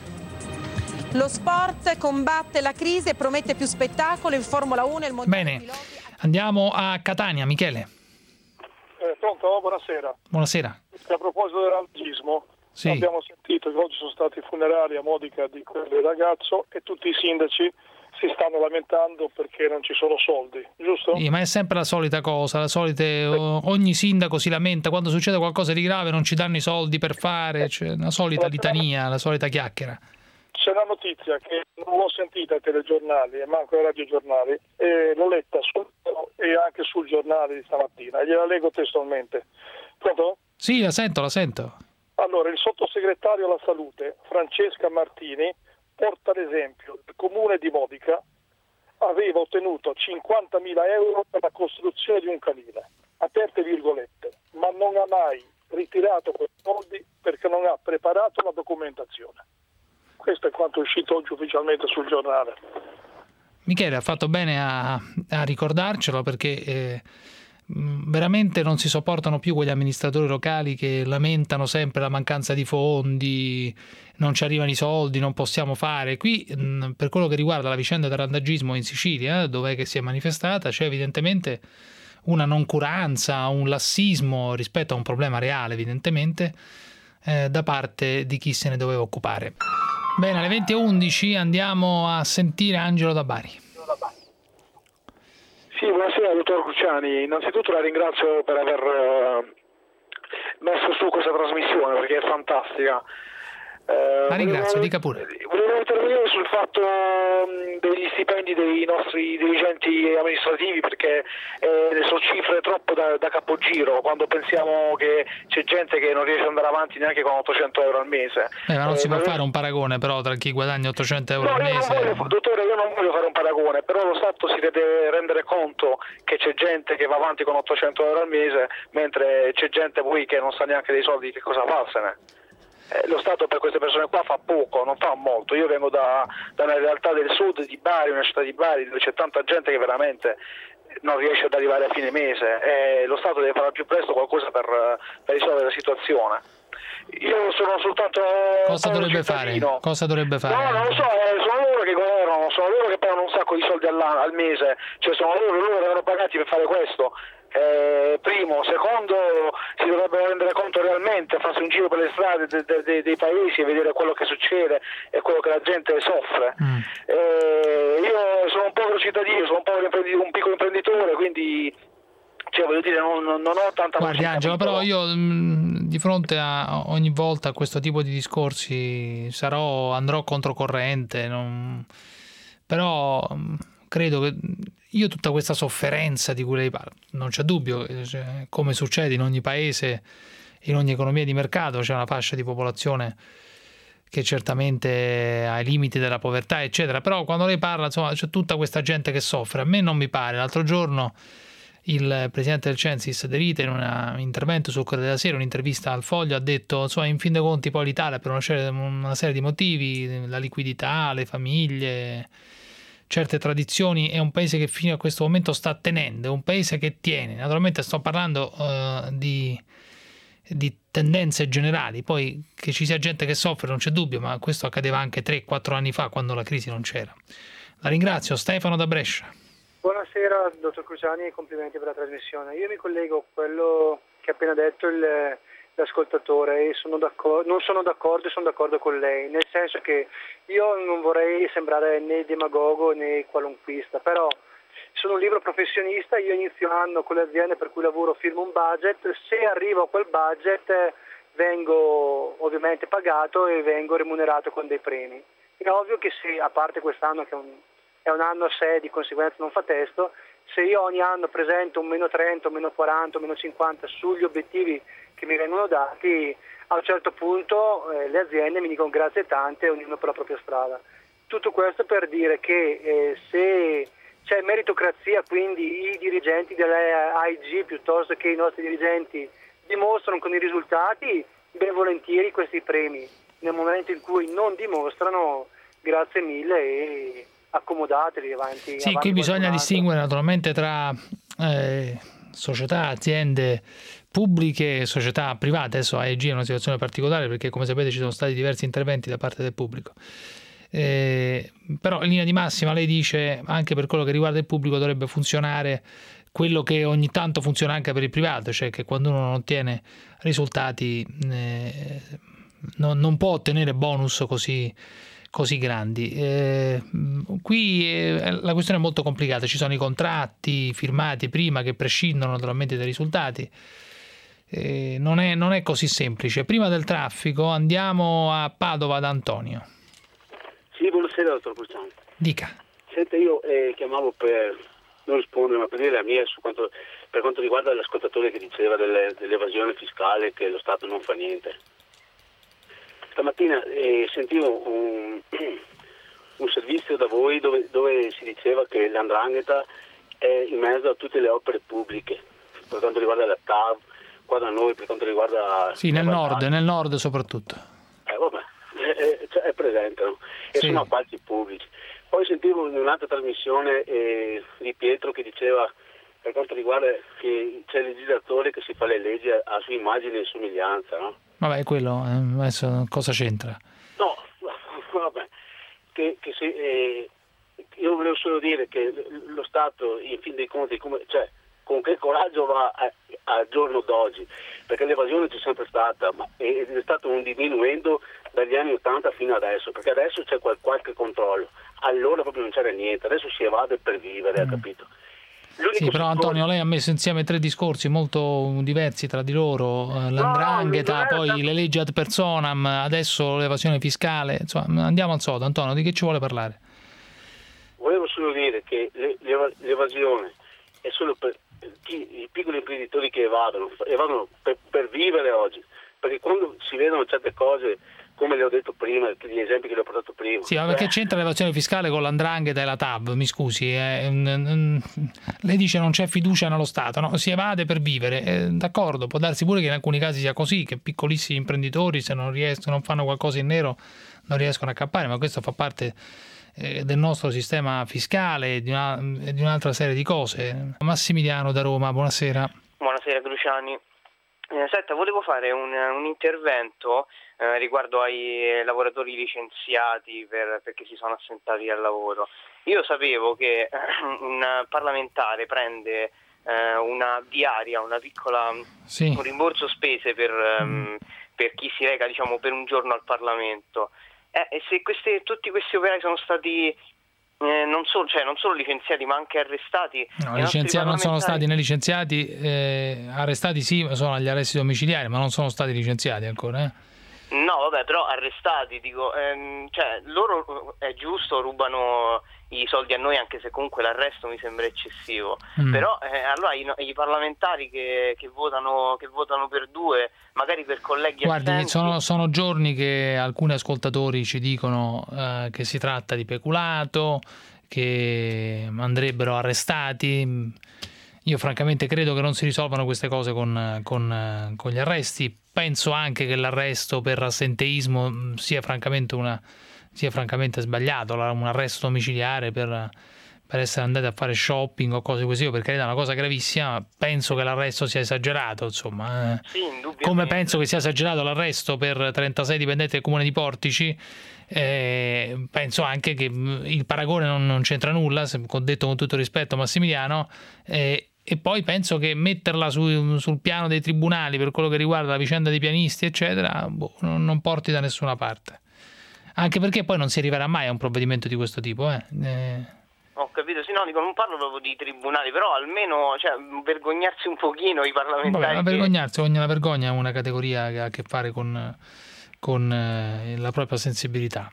Lo sport combatte la crisi e promette più spettacolo in Formula uno e il mondiale. Bene. Andiamo a Catania, Michele. Eh, pronto? Buonasera. Buonasera. A proposito del randagismo, sì. Abbiamo sentito che oggi sono stati funerali a Modica di quel ragazzo e tutti i sindaci si stanno lamentando perché non ci sono soldi, giusto? Sì, ma è sempre la solita cosa, la solite, ogni sindaco si lamenta quando succede qualcosa di grave, non ci danno i soldi per fare, cioè la solita litania, la solita chiacchiera. C'è una notizia che non l'ho sentita ai telegiornali e manco ai radiogiornali, e l'ho letta sul, e anche sul giornale di stamattina, e gliela leggo testualmente. Pronto? Sì, la sento, la sento. Allora, il sottosegretario alla salute, Francesca Martini, porta l'esempio del comune di Modica, aveva ottenuto cinquantamila euro per la costruzione di un canile, aperte virgolette, ma non ha mai ritirato quei soldi perché non ha preparato la documentazione. Questo è quanto è uscito oggi ufficialmente sul giornale. Michele ha fatto bene a, a ricordarcelo, perché eh, veramente non si sopportano più quegli amministratori locali che lamentano sempre la mancanza di fondi, non ci arrivano i soldi, non possiamo fare. Qui per quello che riguarda la vicenda del randagismo in Sicilia, dov'è che si è manifestata, c'è evidentemente una noncuranza, un lassismo rispetto a un problema reale evidentemente eh, da parte di chi se ne doveva occupare. Bene, alle venti e undici andiamo a sentire Angelo da Bari. Sì, buonasera dottor Cruciani, innanzitutto la ringrazio per aver uh, messo su questa trasmissione perché è fantastica. Uh, la ringrazio, volevo, dica pure. Volevo intervenire sul fatto um, degli stipendi dei nostri dirigenti amministrativi perché eh, sono cifre troppo da, da capogiro quando pensiamo che c'è gente che non riesce ad andare avanti neanche con ottocento euro al mese. Eh, ma non eh, si può fare un paragone però tra chi guadagna ottocento euro no, al mese. Voglio, dottore, io non voglio fare un paragone, però lo Stato si deve rendere conto che c'è gente che va avanti con ottocento euro al mese mentre c'è gente poi che non sa neanche dei soldi che cosa farsene. Eh, lo Stato per queste persone qua fa poco, non fa molto. Io vengo da, da una realtà del sud di Bari, una città di Bari dove c'è tanta gente che veramente non riesce ad arrivare a fine mese e lo Stato deve fare al più presto qualcosa per, per risolvere la situazione. Io sono soltanto cosa dovrebbe fare? Cosa dovrebbe fare? No, non lo so, eh, sono loro che governano, sono loro che pagano un sacco di soldi al, al mese, cioè sono loro, loro che vengono pagati per fare questo. Eh, primo, secondo, si dovrebbero rendere conto realmente, farsi un giro per le strade de, de, de, dei paesi e vedere quello che succede e quello che la gente soffre. Mm. Eh, io sono un povero cittadino, sono un povero imprenditore, un piccolo imprenditore, quindi cioè, voglio dire, non, non ho tanta. Guardi Angelo, però io mh, di fronte a ogni volta a questo tipo di discorsi sarò, andrò controcorrente, non... però mh, credo che io tutta questa sofferenza di cui lei parla, non c'è dubbio, cioè, come succede in ogni paese, in ogni economia di mercato, c'è una fascia di popolazione che certamente ha i limiti della povertà, eccetera, però quando lei parla, insomma, c'è tutta questa gente che soffre. A me non mi pare. L'altro giorno il presidente del Censis De Rita in un intervento sul Corriere della Sera, un'intervista al Foglio, ha detto, insomma, in fin dei conti poi l'Italia per una serie, una serie di motivi, la liquidità, le famiglie, certe tradizioni, è un paese che fino a questo momento sta tenendo, è un paese che tiene. Naturalmente sto parlando uh, di, di tendenze generali, poi che ci sia gente che soffre non c'è dubbio, ma questo accadeva anche tre quattro anni fa quando la crisi non c'era. La ringrazio. Stefano da Brescia. Buonasera dottor Cruciani e complimenti per la trasmissione. Io mi collego a quello che ha appena detto il, l'ascoltatore e sono d'accordo, non sono d'accordo e sono d'accordo con lei, nel senso che io non vorrei sembrare né demagogo né qualunquista, però sono un libero professionista, io inizio anno con le aziende per cui lavoro firmo un budget, se arrivo a quel budget vengo ovviamente pagato e vengo remunerato con dei premi. È ovvio che se, a parte quest'anno che è un, è un anno a sé, di conseguenza non fa testo, se io ogni anno presento un meno trenta, un meno quaranta, un meno cinquanta sugli obiettivi che mi vengono dati, a un certo punto eh, le aziende mi dicono grazie tante, ognuno per la propria strada. Tutto questo per dire che eh, se c'è meritocrazia, quindi i dirigenti delle A I G piuttosto che i nostri dirigenti dimostrano con i risultati, ben volentieri questi premi. Nel momento in cui non dimostrano, grazie mille e accomodatevi avanti. Sì, qui bisogna distinguere naturalmente tra eh, società, aziende pubbliche e società private. Adesso A I G è una situazione particolare perché, come sapete, ci sono stati diversi interventi da parte del pubblico. Eh, però in linea di massima lei dice anche per quello che riguarda il pubblico dovrebbe funzionare quello che ogni tanto funziona anche per il privato, cioè che quando uno non ottiene risultati eh, non, non può ottenere bonus così, così grandi. Eh, qui eh, la questione è molto complicata, ci sono i contratti firmati prima che prescindono naturalmente dai risultati. Eh, non è, non è così semplice. Prima del traffico andiamo a Padova da Antonio. Sì, buonasera dottor Cruciani. Dica. Senta, io eh, chiamavo per non rispondere, ma per dire la mia su quanto, per quanto riguarda l'ascoltatore che diceva delle, dell'evasione fiscale, che lo Stato non fa niente. Stamattina eh, sentivo un, un servizio da voi dove, dove si diceva che l'Andrangheta è in mezzo a tutte le opere pubbliche, per quanto riguarda la T A V, qua da noi, per quanto riguarda... Sì, nel nord, nel nord soprattutto. Eh, vabbè. È, è presente, no? E sì. Sono appalti pubblici. Poi sentivo in un'altra trasmissione eh, di Pietro che diceva per quanto riguarda che c'è il legislatore che si fa le leggi a, a sua immagine e somiglianza, no? Vabbè, quello eh, adesso cosa c'entra? No, vabbè, che, che se, eh, io volevo solo dire che lo Stato, in fin dei conti, come, cioè, con che coraggio va al giorno d'oggi, perché l'evasione c'è sempre stata, ma è, è stato un diminuendo dagli anni ottanta fino adesso, perché adesso c'è qual, qualche controllo, allora proprio non c'era niente, adesso si evade per vivere, mm. ha capito? L'unico sì, però Antonio, lei ha messo insieme tre discorsi molto diversi tra di loro, l'andrangheta, no, poi le leggi ad personam, adesso l'evasione fiscale, insomma, andiamo al sodo. Antonio, di che ci vuole parlare? Volevo solo dire che l'evasione è solo per chi, i piccoli imprenditori che evadono, evadono per, per vivere oggi, perché quando si vedono certe cose, come le ho detto prima, gli esempi che le ho portato prima. Sì, ma perché eh. c'entra l'evasione fiscale con l'andrangheta e la T A B? Mi scusi, eh, lei dice non c'è fiducia nello Stato, no? Si evade per vivere, eh, d'accordo, può darsi pure che in alcuni casi sia così, che piccolissimi imprenditori se non riescono, non fanno qualcosa in nero non riescono a cappare, ma questo fa parte eh, del nostro sistema fiscale e di, una, di un'altra serie di cose. Massimiliano da Roma, buonasera. Buonasera Cruciani. Eh, senta, volevo fare un, un intervento eh, riguardo ai lavoratori licenziati per, perché si sono assentati al lavoro. Io sapevo che eh, un parlamentare prende eh, una diaria, una piccola sì. un rimborso spese per, mm. um, per chi si reca, diciamo, per un giorno al Parlamento. Eh, e se queste, tutti questi operai sono stati Eh, non, solo, cioè, non solo licenziati ma anche arrestati. No, licenziati non sono stati né licenziati, eh, arrestati sì, sono agli arresti domiciliari, ma non sono stati licenziati ancora. Eh. No, vabbè, però arrestati, dico, ehm, cioè loro è giusto, rubano i soldi a noi, anche se comunque l'arresto mi sembra eccessivo. Mm. Però eh, allora i, i parlamentari che, che votano che votano per due, magari per colleghi Guardi, assenti... sono, sono giorni che alcuni ascoltatori ci dicono eh, che si tratta di peculato, che andrebbero arrestati. Io francamente credo che non si risolvano queste cose con, con, con gli arresti. Penso anche che l'arresto per assenteismo sia francamente, una, sia francamente sbagliato, un arresto domiciliare per, per essere andati a fare shopping o cose così, per carità è una cosa gravissima, penso che l'arresto sia esagerato, insomma. Sì, come penso che sia esagerato l'arresto per trentasei dipendenti del comune di Portici, eh, penso anche che il paragone non, non c'entra nulla, se, ho detto con tutto rispetto Massimiliano, eh, e poi penso che metterla su, sul piano dei tribunali per quello che riguarda la vicenda dei pianisti eccetera, boh, non, non porti da nessuna parte, anche perché poi non si arriverà mai a un provvedimento di questo tipo. eh. Eh. Ho capito, sì, no, dico, non parlo proprio di tribunali, però almeno, cioè, vergognarsi un pochino i parlamentari. Vabbè, la che... vergognarsi, la vergogna è una categoria che ha a che fare con, con eh, la propria sensibilità.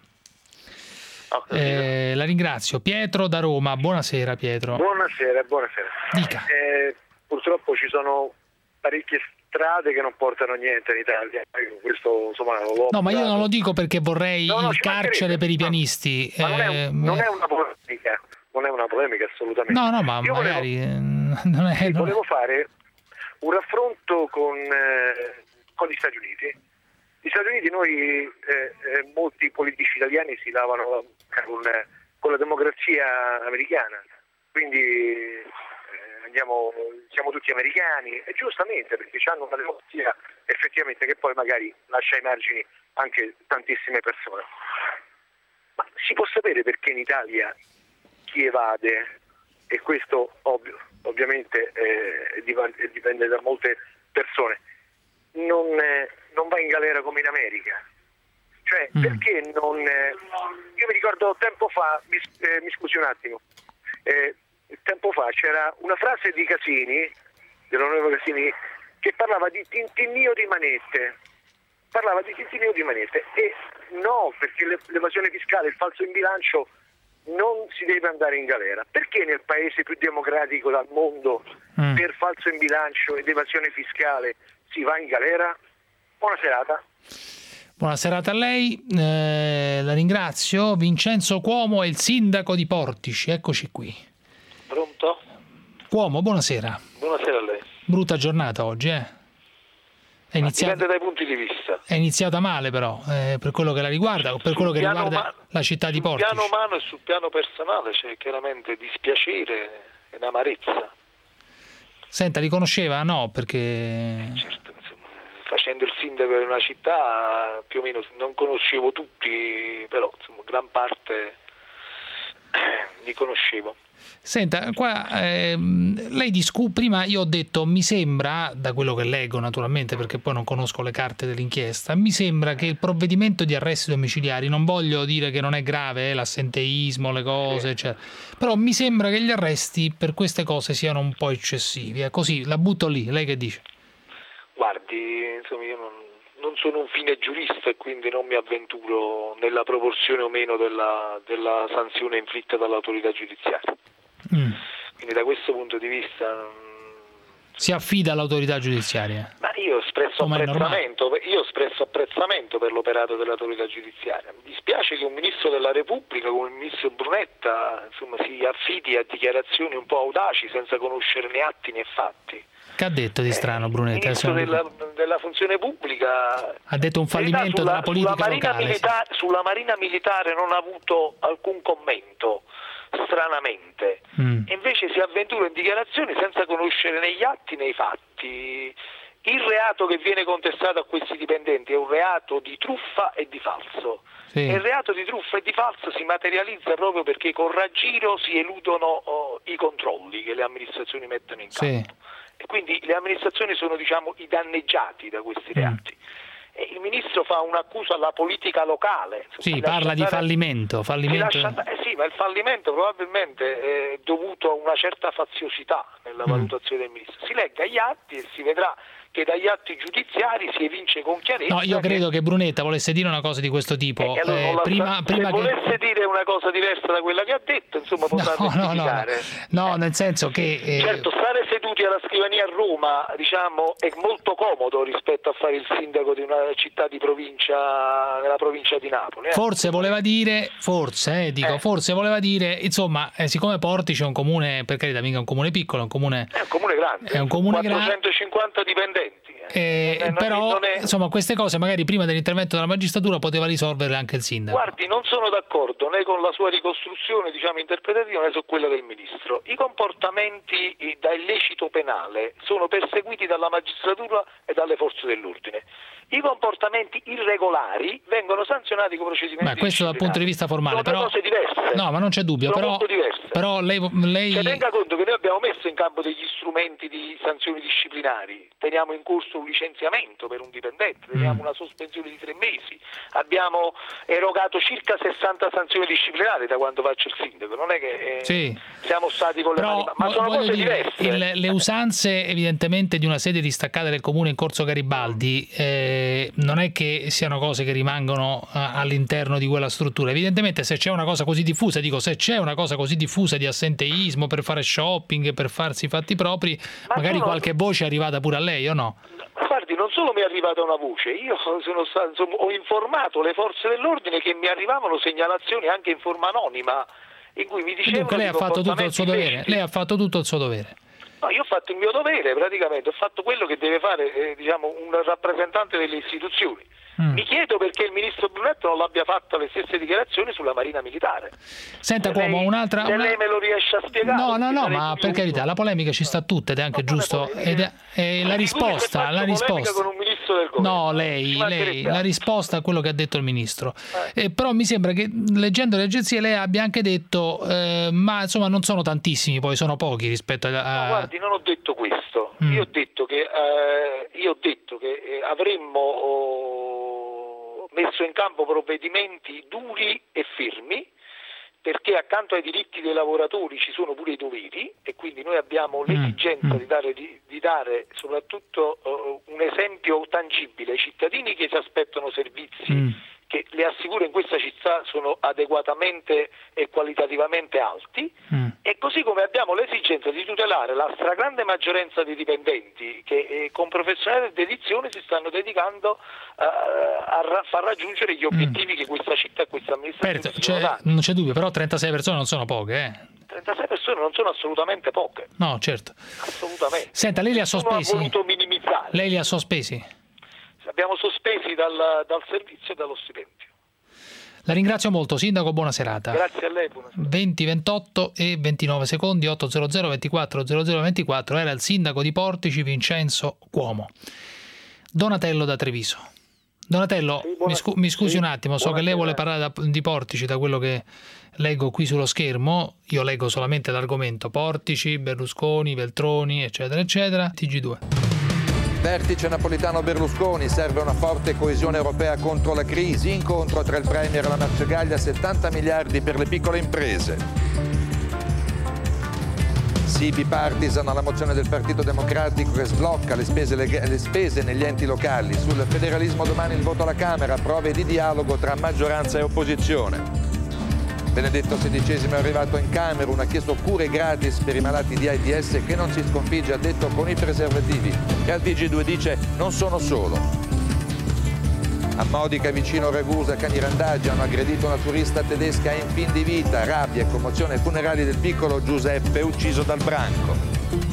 Eh, la ringrazio. Pietro da Roma, buonasera Pietro. Buonasera, buonasera. Dica. Eh, purtroppo ci sono parecchie strade che non portano niente in Italia. Questo, insomma, l'ho no, ma io non lo dico perché vorrei no, no, il carcere per i pianisti. No, ma non, è, eh, non è una polemica, non è una polemica assolutamente. No, no, ma io magari volevo, non è, sì, non volevo fare un raffronto con, eh, con gli Stati Uniti. Gli Stati Uniti, noi, eh, eh, molti politici italiani si lavano con, con la democrazia americana, quindi eh, andiamo, siamo tutti americani, e giustamente, perché hanno una democrazia effettivamente che poi magari lascia ai margini anche tantissime persone. Ma si può sapere perché in Italia chi evade, e questo ovvio, ovviamente eh, dipende da molte persone, non, eh, non va in galera come in America? Cioè, mm. perché non... Eh, io mi ricordo tempo fa, mi, eh, mi scusi un attimo, eh, tempo fa c'era una frase di Casini, dell'onorevole Casini, che parlava di tintinnio di manette, parlava di tintinnio di manette, e no, perché l'evasione fiscale, il falso in bilancio, non si deve andare in galera. Perché nel paese più democratico del mondo mm. per falso in bilancio ed evasione fiscale si va in galera? Buona serata. Buona serata a lei, eh, la ringrazio. Vincenzo Cuomo è il sindaco di Portici, eccoci qui. Pronto? Cuomo, buonasera. Buonasera a lei. Brutta giornata oggi, eh? È iniziata, dipende dai punti di vista. È iniziata male però, eh, per quello che la riguarda, o per quello che riguarda umano, la città di Portici. Sul piano umano e sul piano personale c'è chiaramente dispiacere e un'amarezza. Senta, li conosceva? No, perché... Certo, insomma, facendo il sindaco di una città più o meno non conoscevo tutti, però insomma gran parte li conoscevo. Senta, qua ehm, lei discu- prima io ho detto, mi sembra, da quello che leggo naturalmente perché poi non conosco le carte dell'inchiesta, mi sembra che il provvedimento di arresti domiciliari, non voglio dire che non è grave, eh, l'assenteismo, le cose, eccetera, però mi sembra che gli arresti per queste cose siano un po' eccessivi, è così, la butto lì, lei che dice? Guardi, insomma io non, non sono un fine giurista e quindi non mi avventuro nella proporzione o meno della, della sanzione inflitta dall'autorità giudiziaria. Mm. Quindi da questo punto di vista si affida all'autorità giudiziaria. Ma io ho espresso apprezzamento, io ho espresso apprezzamento per l'operato dell'autorità giudiziaria. Mi dispiace che un ministro della Repubblica come il ministro Brunetta insomma si affidi a dichiarazioni un po' audaci senza conoscere né atti né fatti. Che ha detto di strano Brunetta? Il ministro della, della funzione pubblica ha detto un fallimento sulla, della politica sulla marina locale. Milita- sì. Sulla Marina Militare non ha avuto alcun commento, stranamente, mm. e invece si avventura in dichiarazioni senza conoscere né gli atti né i fatti. Il reato che viene contestato a questi dipendenti è un reato di truffa e di falso. Sì. E il reato di truffa e di falso si materializza proprio perché con raggiro si eludono oh, i controlli che le amministrazioni mettono in campo. Sì. E quindi le amministrazioni sono, diciamo, i danneggiati da questi reati. Mm. E il ministro fa un'accusa alla politica locale. Sì, parla di fallimento. fallimento. Lascia, eh sì, ma il fallimento probabilmente è dovuto a una certa faziosità nella mm. valutazione del ministro. Si legga gli atti e si vedrà che dagli atti giudiziari si evince con chiarezza. No, io credo che, che Brunetta volesse dire una cosa di questo tipo. Eh, allora eh, prima, se prima volesse che... dire una cosa diversa da quella che ha detto, insomma, potrà no, no, no, no, no, eh. nel senso che... Eh... Certo, stare seduti alla scrivania a Roma, diciamo, è molto comodo rispetto a fare il sindaco di una città di provincia, nella provincia di Napoli. Eh. Forse voleva dire, forse, eh, dico, eh. forse voleva dire, insomma, eh, siccome Portici è un comune, per carità, mica un comune piccolo, è un comune... È un comune grande, è un comune quattrocentocinquanta dipendenti. Eh, non è, però non è... insomma queste cose magari prima dell'intervento della magistratura poteva risolverle anche il sindaco. Guardi, non sono d'accordo né con la sua ricostruzione, diciamo, interpretativa né su quella del ministro. I comportamenti da illecito penale sono perseguiti dalla magistratura e dalle forze dell'ordine. I comportamenti irregolari vengono sanzionati con procedimenti ma questo dal punto di vista formale, sono però cose diverse. No, ma non c'è dubbio, sono però, molto diverse. però lei, lei... Cioè, tenga conto che noi abbiamo messo in campo degli strumenti di sanzioni disciplinari, teniamo in corso un licenziamento per un dipendente, teniamo mm. una sospensione di tre mesi, abbiamo erogato circa sessanta sanzioni disciplinari da quando faccio il sindaco, non è che eh, sì. siamo stati con le però, mani, ma sono cose dire, diverse. Il, le usanze evidentemente di una sede distaccata del comune in Corso Garibaldi eh, non è che siano cose che rimangono uh, all'interno di quella struttura. Evidentemente se c'è una cosa così diffusa, dico se c'è una cosa così diffusa di assenteismo per fare shopping, per farsi i fatti propri, ma magari sono... qualche voce è arrivata pure a lei o no? Guardi, non solo mi è arrivata una voce, io sono stato, insomma, ho informato le forze dell'ordine che mi arrivavano segnalazioni anche in forma anima in cui mi dicevano dunque lei ha fatto tutto il suo dovere, lei ha fatto tutto il suo dovere. No, io ho fatto il mio dovere praticamente, ho fatto quello che deve fare eh, diciamo, un rappresentante delle istituzioni. Mm. Mi chiedo perché il ministro Brunetta non l'abbia fatta le stesse dichiarazioni sulla Marina Militare. Senta, se Cuomo, lei, un'altra... Se una... lei me lo riesce a spiegare... No, no, no, ma per carità, la polemica ci sta tutta ed è anche no, giusto. Ed è, è la risposta, la risposta... con un ministro del governo. No, lei, lei la risposta a quello che ha detto il ministro. Eh. Eh, però mi sembra che, leggendo le agenzie, lei abbia anche detto, eh, ma insomma non sono tantissimi, poi sono pochi rispetto a... No, guardi, non ho detto questo. Mm. Io ho detto che, eh, io ho detto che eh, avremmo... Oh, messo in campo provvedimenti duri e fermi, perché accanto ai diritti dei lavoratori ci sono pure i doveri e quindi noi abbiamo l'esigenza di dare, di, di dare soprattutto uh, un esempio tangibile ai cittadini che si aspettano servizi mm. che le assicuro in questa città sono adeguatamente e qualitativamente alti mm. e così come abbiamo l'esigenza di tutelare la stragrande maggioranza dei dipendenti che eh, con professionalità e dedizione si stanno dedicando uh, a ra- far raggiungere gli obiettivi mm. che questa città e questa amministrazione c'è, non c'è dubbio, però trentasei persone non sono poche, eh? trentasei persone non sono assolutamente poche. No, certo. Assolutamente. Senta, lei li ha sospesi? Non ha voluto minimizzare. Lei li ha sospesi? Abbiamo sospesi dal, dal servizio e dallo stipendio. La ringrazio molto, Sindaco, buona serata. Grazie a lei, buona serata. venti, ventotto e ventinove secondi, ottocento ventiquattro zero zero ventiquattro, era il sindaco di Portici, Vincenzo Cuomo. Donatello da Treviso. Donatello, sì, buona... mi, scu- mi scusi sì, un attimo, so che lei vuole parlare da, di Portici, da quello che leggo qui sullo schermo. Io leggo solamente l'argomento Portici, Berlusconi, Veltroni, eccetera, eccetera. T G due. Vertice Napolitano-Berlusconi, serve una forte coesione europea contro la crisi, incontro tra il Premier e la Marcegaglia, settanta miliardi per le piccole imprese. Sì, bipartisan alla mozione del Partito Democratico che sblocca le spese, leg- le spese negli enti locali. Sul federalismo domani il voto alla Camera, prove di dialogo tra maggioranza e opposizione. Benedetto sedicesimo è arrivato in Camerun, ha chiesto cure gratis per i malati di AIDS che non si sconfigge, ha detto, con i preservativi. E al T G due dice non sono solo. A Modica, vicino Ragusa, cani randagi hanno aggredito una turista tedesca in fin di vita, rabbia e commozione ai funerali del piccolo Giuseppe ucciso dal branco.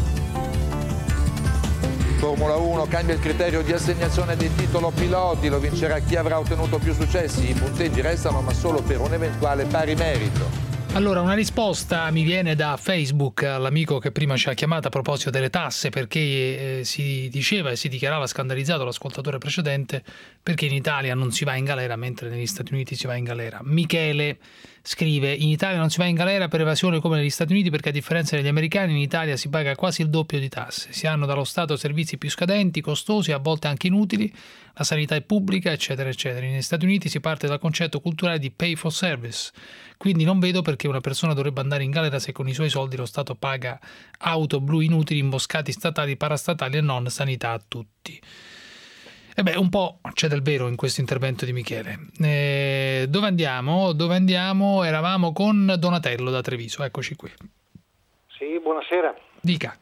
Formula uno, cambia il criterio di assegnazione del titolo piloti, lo vincerà chi avrà ottenuto più successi, i punteggi restano ma solo per un eventuale pari merito. Allora, una risposta mi viene da Facebook all'amico che prima ci ha chiamato a proposito delle tasse, perché eh, si diceva e si dichiarava scandalizzato l'ascoltatore precedente perché in Italia non si va in galera mentre negli Stati Uniti si va in galera. Michele scrive: in Italia non si va in galera per evasione come negli Stati Uniti perché a differenza degli americani in Italia si paga quasi il doppio di tasse, si hanno dallo Stato servizi più scadenti, costosi, a volte anche inutili, la sanità è pubblica, eccetera eccetera. Negli Stati Uniti si parte dal concetto culturale di pay for service, quindi non vedo perché una persona dovrebbe andare in galera se con i suoi soldi lo Stato paga auto blu inutili, imboscati statali, parastatali e non sanità a tutti. E beh, un po' c'è del vero in questo intervento di Michele. Eh, dove andiamo? Dove andiamo? Eravamo con Donatello da Treviso, eccoci qui. Sì, buonasera. Dica.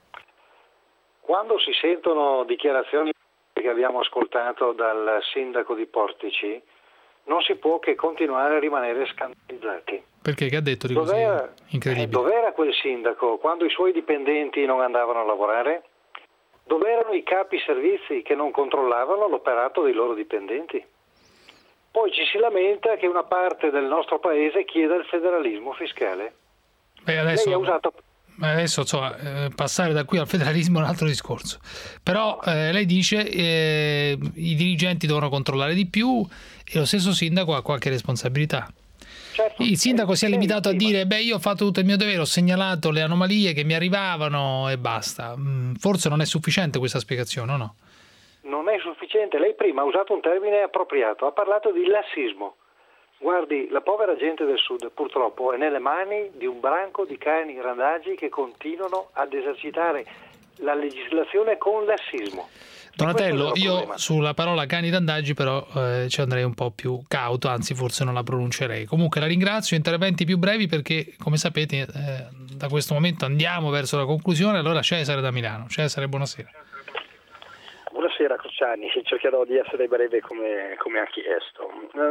Quando si sentono dichiarazioni che abbiamo ascoltato dal sindaco di Portici, non si può che continuare a rimanere scandalizzati. Perché? Che ha detto di così? Dov'era, incredibile? Eh, dov'era quel sindaco quando i suoi dipendenti non andavano a lavorare? Dov'erano i capi servizi che non controllavano l'operato dei loro dipendenti? Poi ci si lamenta che una parte del nostro paese chieda il federalismo fiscale. Beh, adesso... Lei ha usato... Adesso insomma, eh, passare da qui al federalismo è un altro discorso, però eh, lei dice eh, i dirigenti devono controllare di più e lo stesso sindaco ha qualche responsabilità. Certo, il sindaco eh, si è limitato a dire beh, io ho fatto tutto il mio dovere, ho segnalato le anomalie che mi arrivavano e basta. Forse non è sufficiente questa spiegazione, o no? Non è sufficiente. Lei prima ha usato un termine appropriato, ha parlato di lassismo. Guardi, la povera gente del sud purtroppo è nelle mani di un branco di cani randagi che continuano ad esercitare la legislazione con lassismo. Donatello, io sulla parola cani randagi però eh, ci andrei un po' più cauto, anzi forse non la pronuncerei. Comunque la ringrazio, interventi più brevi perché come sapete eh, da questo momento andiamo verso la conclusione. Allora Cesare da Milano. Cesare, buonasera. Buonasera Cruciani, cercherò di essere breve come, come ha chiesto.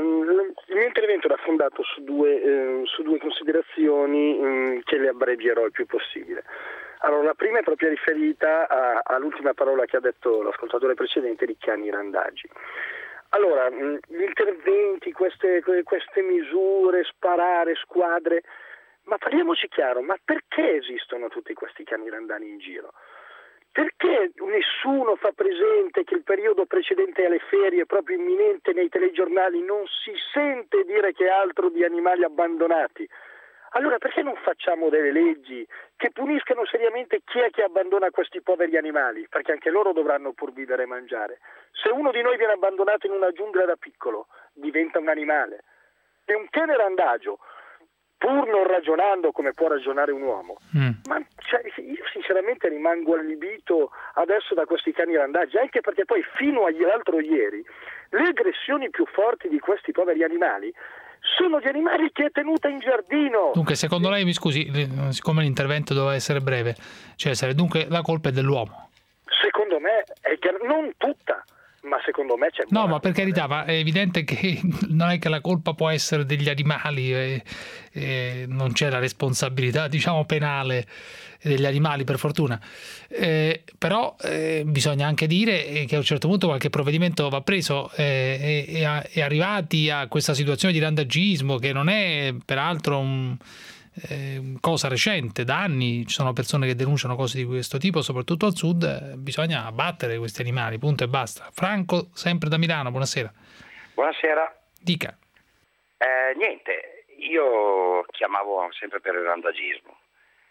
Il mio intervento era fondato su due, eh, su due considerazioni eh, che le abbrevierò il più possibile. Allora, la prima è proprio riferita a, all'ultima parola che ha detto l'ascoltatore precedente di cani randagi. Allora, gli interventi, queste, queste misure, sparare, squadre, ma parliamoci chiaro, ma perché esistono tutti questi cani randani in giro? Perché nessuno fa presente che il periodo precedente alle ferie, proprio imminente nei telegiornali, non si sente dire che è altro di animali abbandonati? Allora perché non facciamo delle leggi che puniscano seriamente chi è che abbandona questi poveri animali? Perché anche loro dovranno pur vivere e mangiare. Se uno di noi viene abbandonato in una giungla da piccolo, diventa un animale. È un cane randagio, pur non ragionando come può ragionare un uomo. Mm. Ma cioè, io sinceramente rimango allibito adesso da questi cani randaggi, anche perché poi fino all'altro ieri le aggressioni più forti di questi poveri animali sono gli animali che è tenuta in giardino. Dunque, secondo lei, mi scusi, siccome l'intervento doveva essere breve, Cesare, dunque la colpa è dell'uomo? Secondo me è che non tutta, ma secondo me c'è... No, ma per carità, ma è evidente che non è che la colpa può essere degli animali, e, e non c'è la responsabilità, diciamo, penale degli animali, per fortuna. Eh, però eh, bisogna anche dire che a un certo punto qualche provvedimento va preso, eh, e, e, e arrivati a questa situazione di randagismo, che non è peraltro un... Eh, cosa recente, da anni ci sono persone che denunciano cose di questo tipo, soprattutto al sud, eh, bisogna abbattere questi animali, punto e basta. Franco, sempre da Milano, buonasera. Buonasera. Dica. Eh, niente, io chiamavo sempre per il randagismo.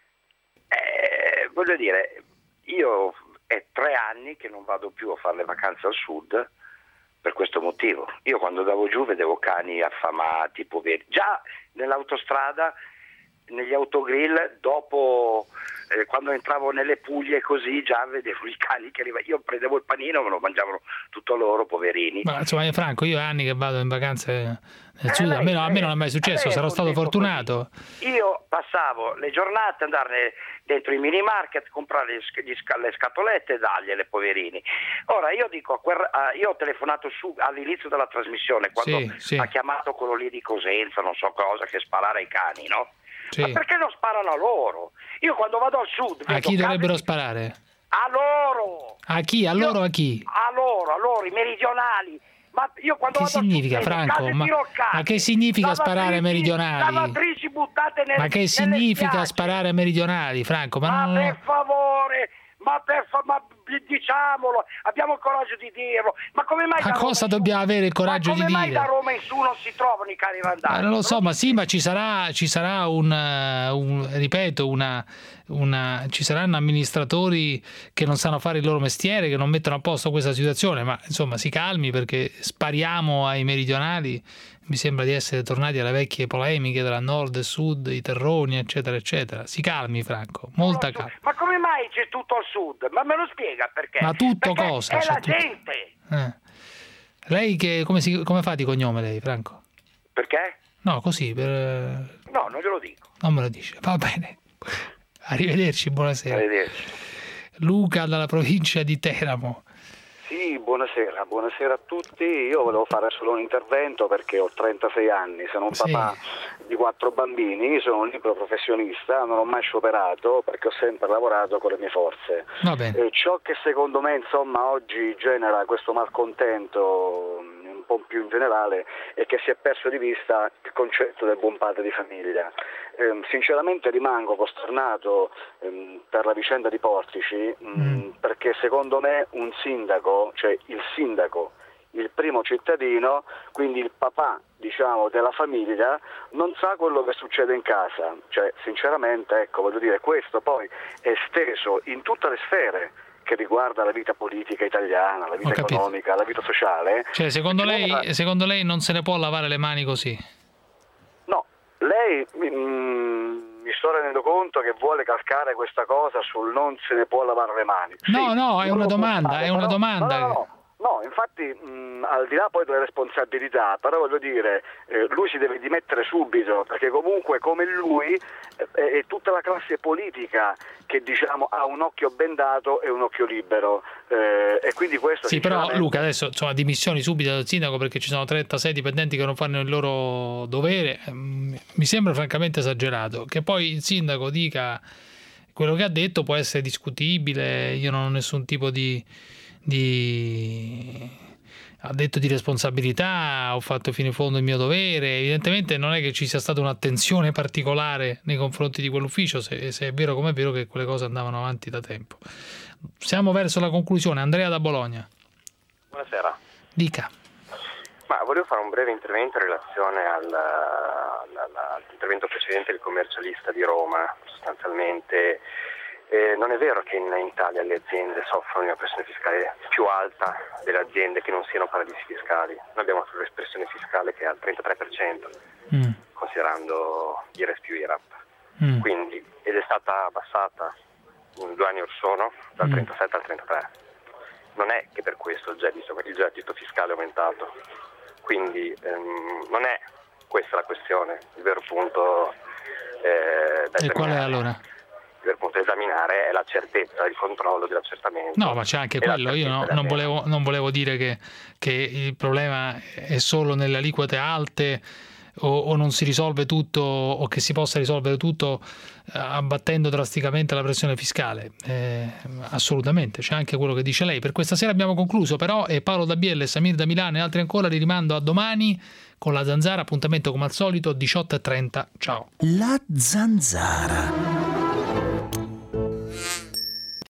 Eh, voglio dire, io è tre anni che non vado più a fare le vacanze al sud per questo motivo. Io quando andavo giù vedevo cani affamati, poveri. Già nell'autostrada, negli autogrill, dopo eh, quando entravo nelle Puglie così, già vedevo i cani che arrivavano. Io prendevo il panino, me lo mangiavano tutto loro, poverini. Ma insomma, Franco, io ho anni che vado in vacanze nel eh, sud, lei, a me, a me non è mai eh, successo, sarò stato fortunato. Così. Io passavo le giornate ad andare dentro i mini market, comprare gli, le scatolette e dargliele, poverini. Ora io dico, io ho telefonato su all'inizio della trasmissione quando sì, sì. ha chiamato quello lì di Cosenza, non so cosa, che sparare ai cani, no? Sì. Ma perché non sparano a loro? Io quando vado al sud... A chi dovrebbero cani... sparare? A loro! A chi? A loro o a chi? A loro, a loro, i meridionali. Ma io quando che vado significa, al sud, Franco? Ma, ma che significa sparare ai meridionali? Lavatrici buttate nelle, ma che significa spiagge. sparare ai meridionali, Franco? Ma, ma non... per favore... Ma per fa- ma diciamolo, abbiamo il coraggio di dirlo. Ma come mai ma cosa dobbiamo avere il coraggio di dire? Ma come mai da Roma in su non si trovano i cani randagi? Ma non lo so, ma sì, ma ci sarà, ci sarà un, un ripeto, una, una, ci saranno amministratori che non sanno fare il loro mestiere, che non mettono a posto questa situazione, ma insomma si calmi, perché spariamo ai meridionali. Mi sembra di essere tornati alle vecchie polemiche tra nord e sud, i terroni, eccetera, eccetera. Si calmi, Franco, molta calma. Ma come mai c'è tutto al sud? Ma me lo spiega perché? Ma tutto perché cosa? È C'è la tutto. gente. Eh. Lei che come, si, come fa di cognome lei, Franco? Perché? No, così, per... No, non glielo dico. Non me lo dice, va bene. Arrivederci, buonasera. Arrivederci. Luca dalla provincia di Teramo. Sì, buonasera, buonasera a tutti. Io volevo fare solo un intervento perché ho trentasei anni, sono un sì. papà di quattro bambini, sono un libero professionista, non ho mai scioperato perché ho sempre lavorato con le mie forze. Va bene. E ciò che secondo me insomma oggi genera questo malcontento un po' più in generale è che si è perso di vista il concetto del buon padre di famiglia. Eh, sinceramente rimango costernato ehm, per la vicenda di Portici mh, mm. perché secondo me un sindaco, cioè il sindaco, il primo cittadino, quindi il papà diciamo della famiglia, non sa quello che succede in casa, cioè sinceramente ecco voglio dire questo poi è esteso in tutte le sfere che riguarda la vita politica italiana, la vita economica, la vita sociale. Cioè secondo lei, una... secondo lei non se ne può lavare le mani così? No, lei mm, mi sto rendendo conto che vuole calcare questa cosa sul non se ne può lavare le mani. No, sì, no, è una domanda, fare, è una però, domanda. No, no, no. No, infatti mh, al di là poi delle responsabilità, però voglio dire, eh, lui si deve dimettere subito, perché comunque come lui eh, è tutta la classe politica che diciamo ha un occhio bendato e un occhio libero eh, e quindi questo... Sì, però Luca adesso insomma dimissioni subito dal sindaco perché ci sono trentasei dipendenti che non fanno il loro dovere, mi sembra francamente esagerato. Che poi il sindaco dica quello che ha detto può essere discutibile, io non ho nessun tipo di... Di... ha detto di responsabilità, ho fatto fino in fondo il mio dovere. Evidentemente non è che ci sia stata un'attenzione particolare nei confronti di quell'ufficio, se, se è vero come è vero che quelle cose andavano avanti da tempo. Siamo verso la conclusione. Andrea da Bologna. Buonasera. Dica. Ma volevo fare un breve intervento in relazione al, al, all'intervento precedente del commercialista di Roma. Sostanzialmente Eh, non è vero che in Italia le aziende soffrono di una pressione fiscale più alta delle aziende che non siano paradisi fiscali. Noi abbiamo l'espressione fiscale che è al trentatré per cento, mm. considerando I R E S più I R A P. Mm. Quindi, ed è stata abbassata in due anni or sono, dal mm. trentasette al trentatré. Non è che per questo il gettito, il gettito fiscale è aumentato. Quindi ehm, non è questa la questione, il vero punto. Eh, e qual è allora? Il dal punto da esaminare è la certezza, il controllo dell'accertamento. No, ma c'è anche quello, io no, non, volevo, non volevo dire che, che il problema è solo nelle aliquote alte o, o non si risolve tutto, o che si possa risolvere tutto eh, abbattendo drasticamente la pressione fiscale. Eh, assolutamente, c'è anche quello che dice lei. Per questa sera abbiamo concluso, però, e Paolo Dabielle, Samir da Milano e altri ancora li rimando a domani con La Zanzara, appuntamento come al solito diciotto e trenta. Ciao. La Zanzara.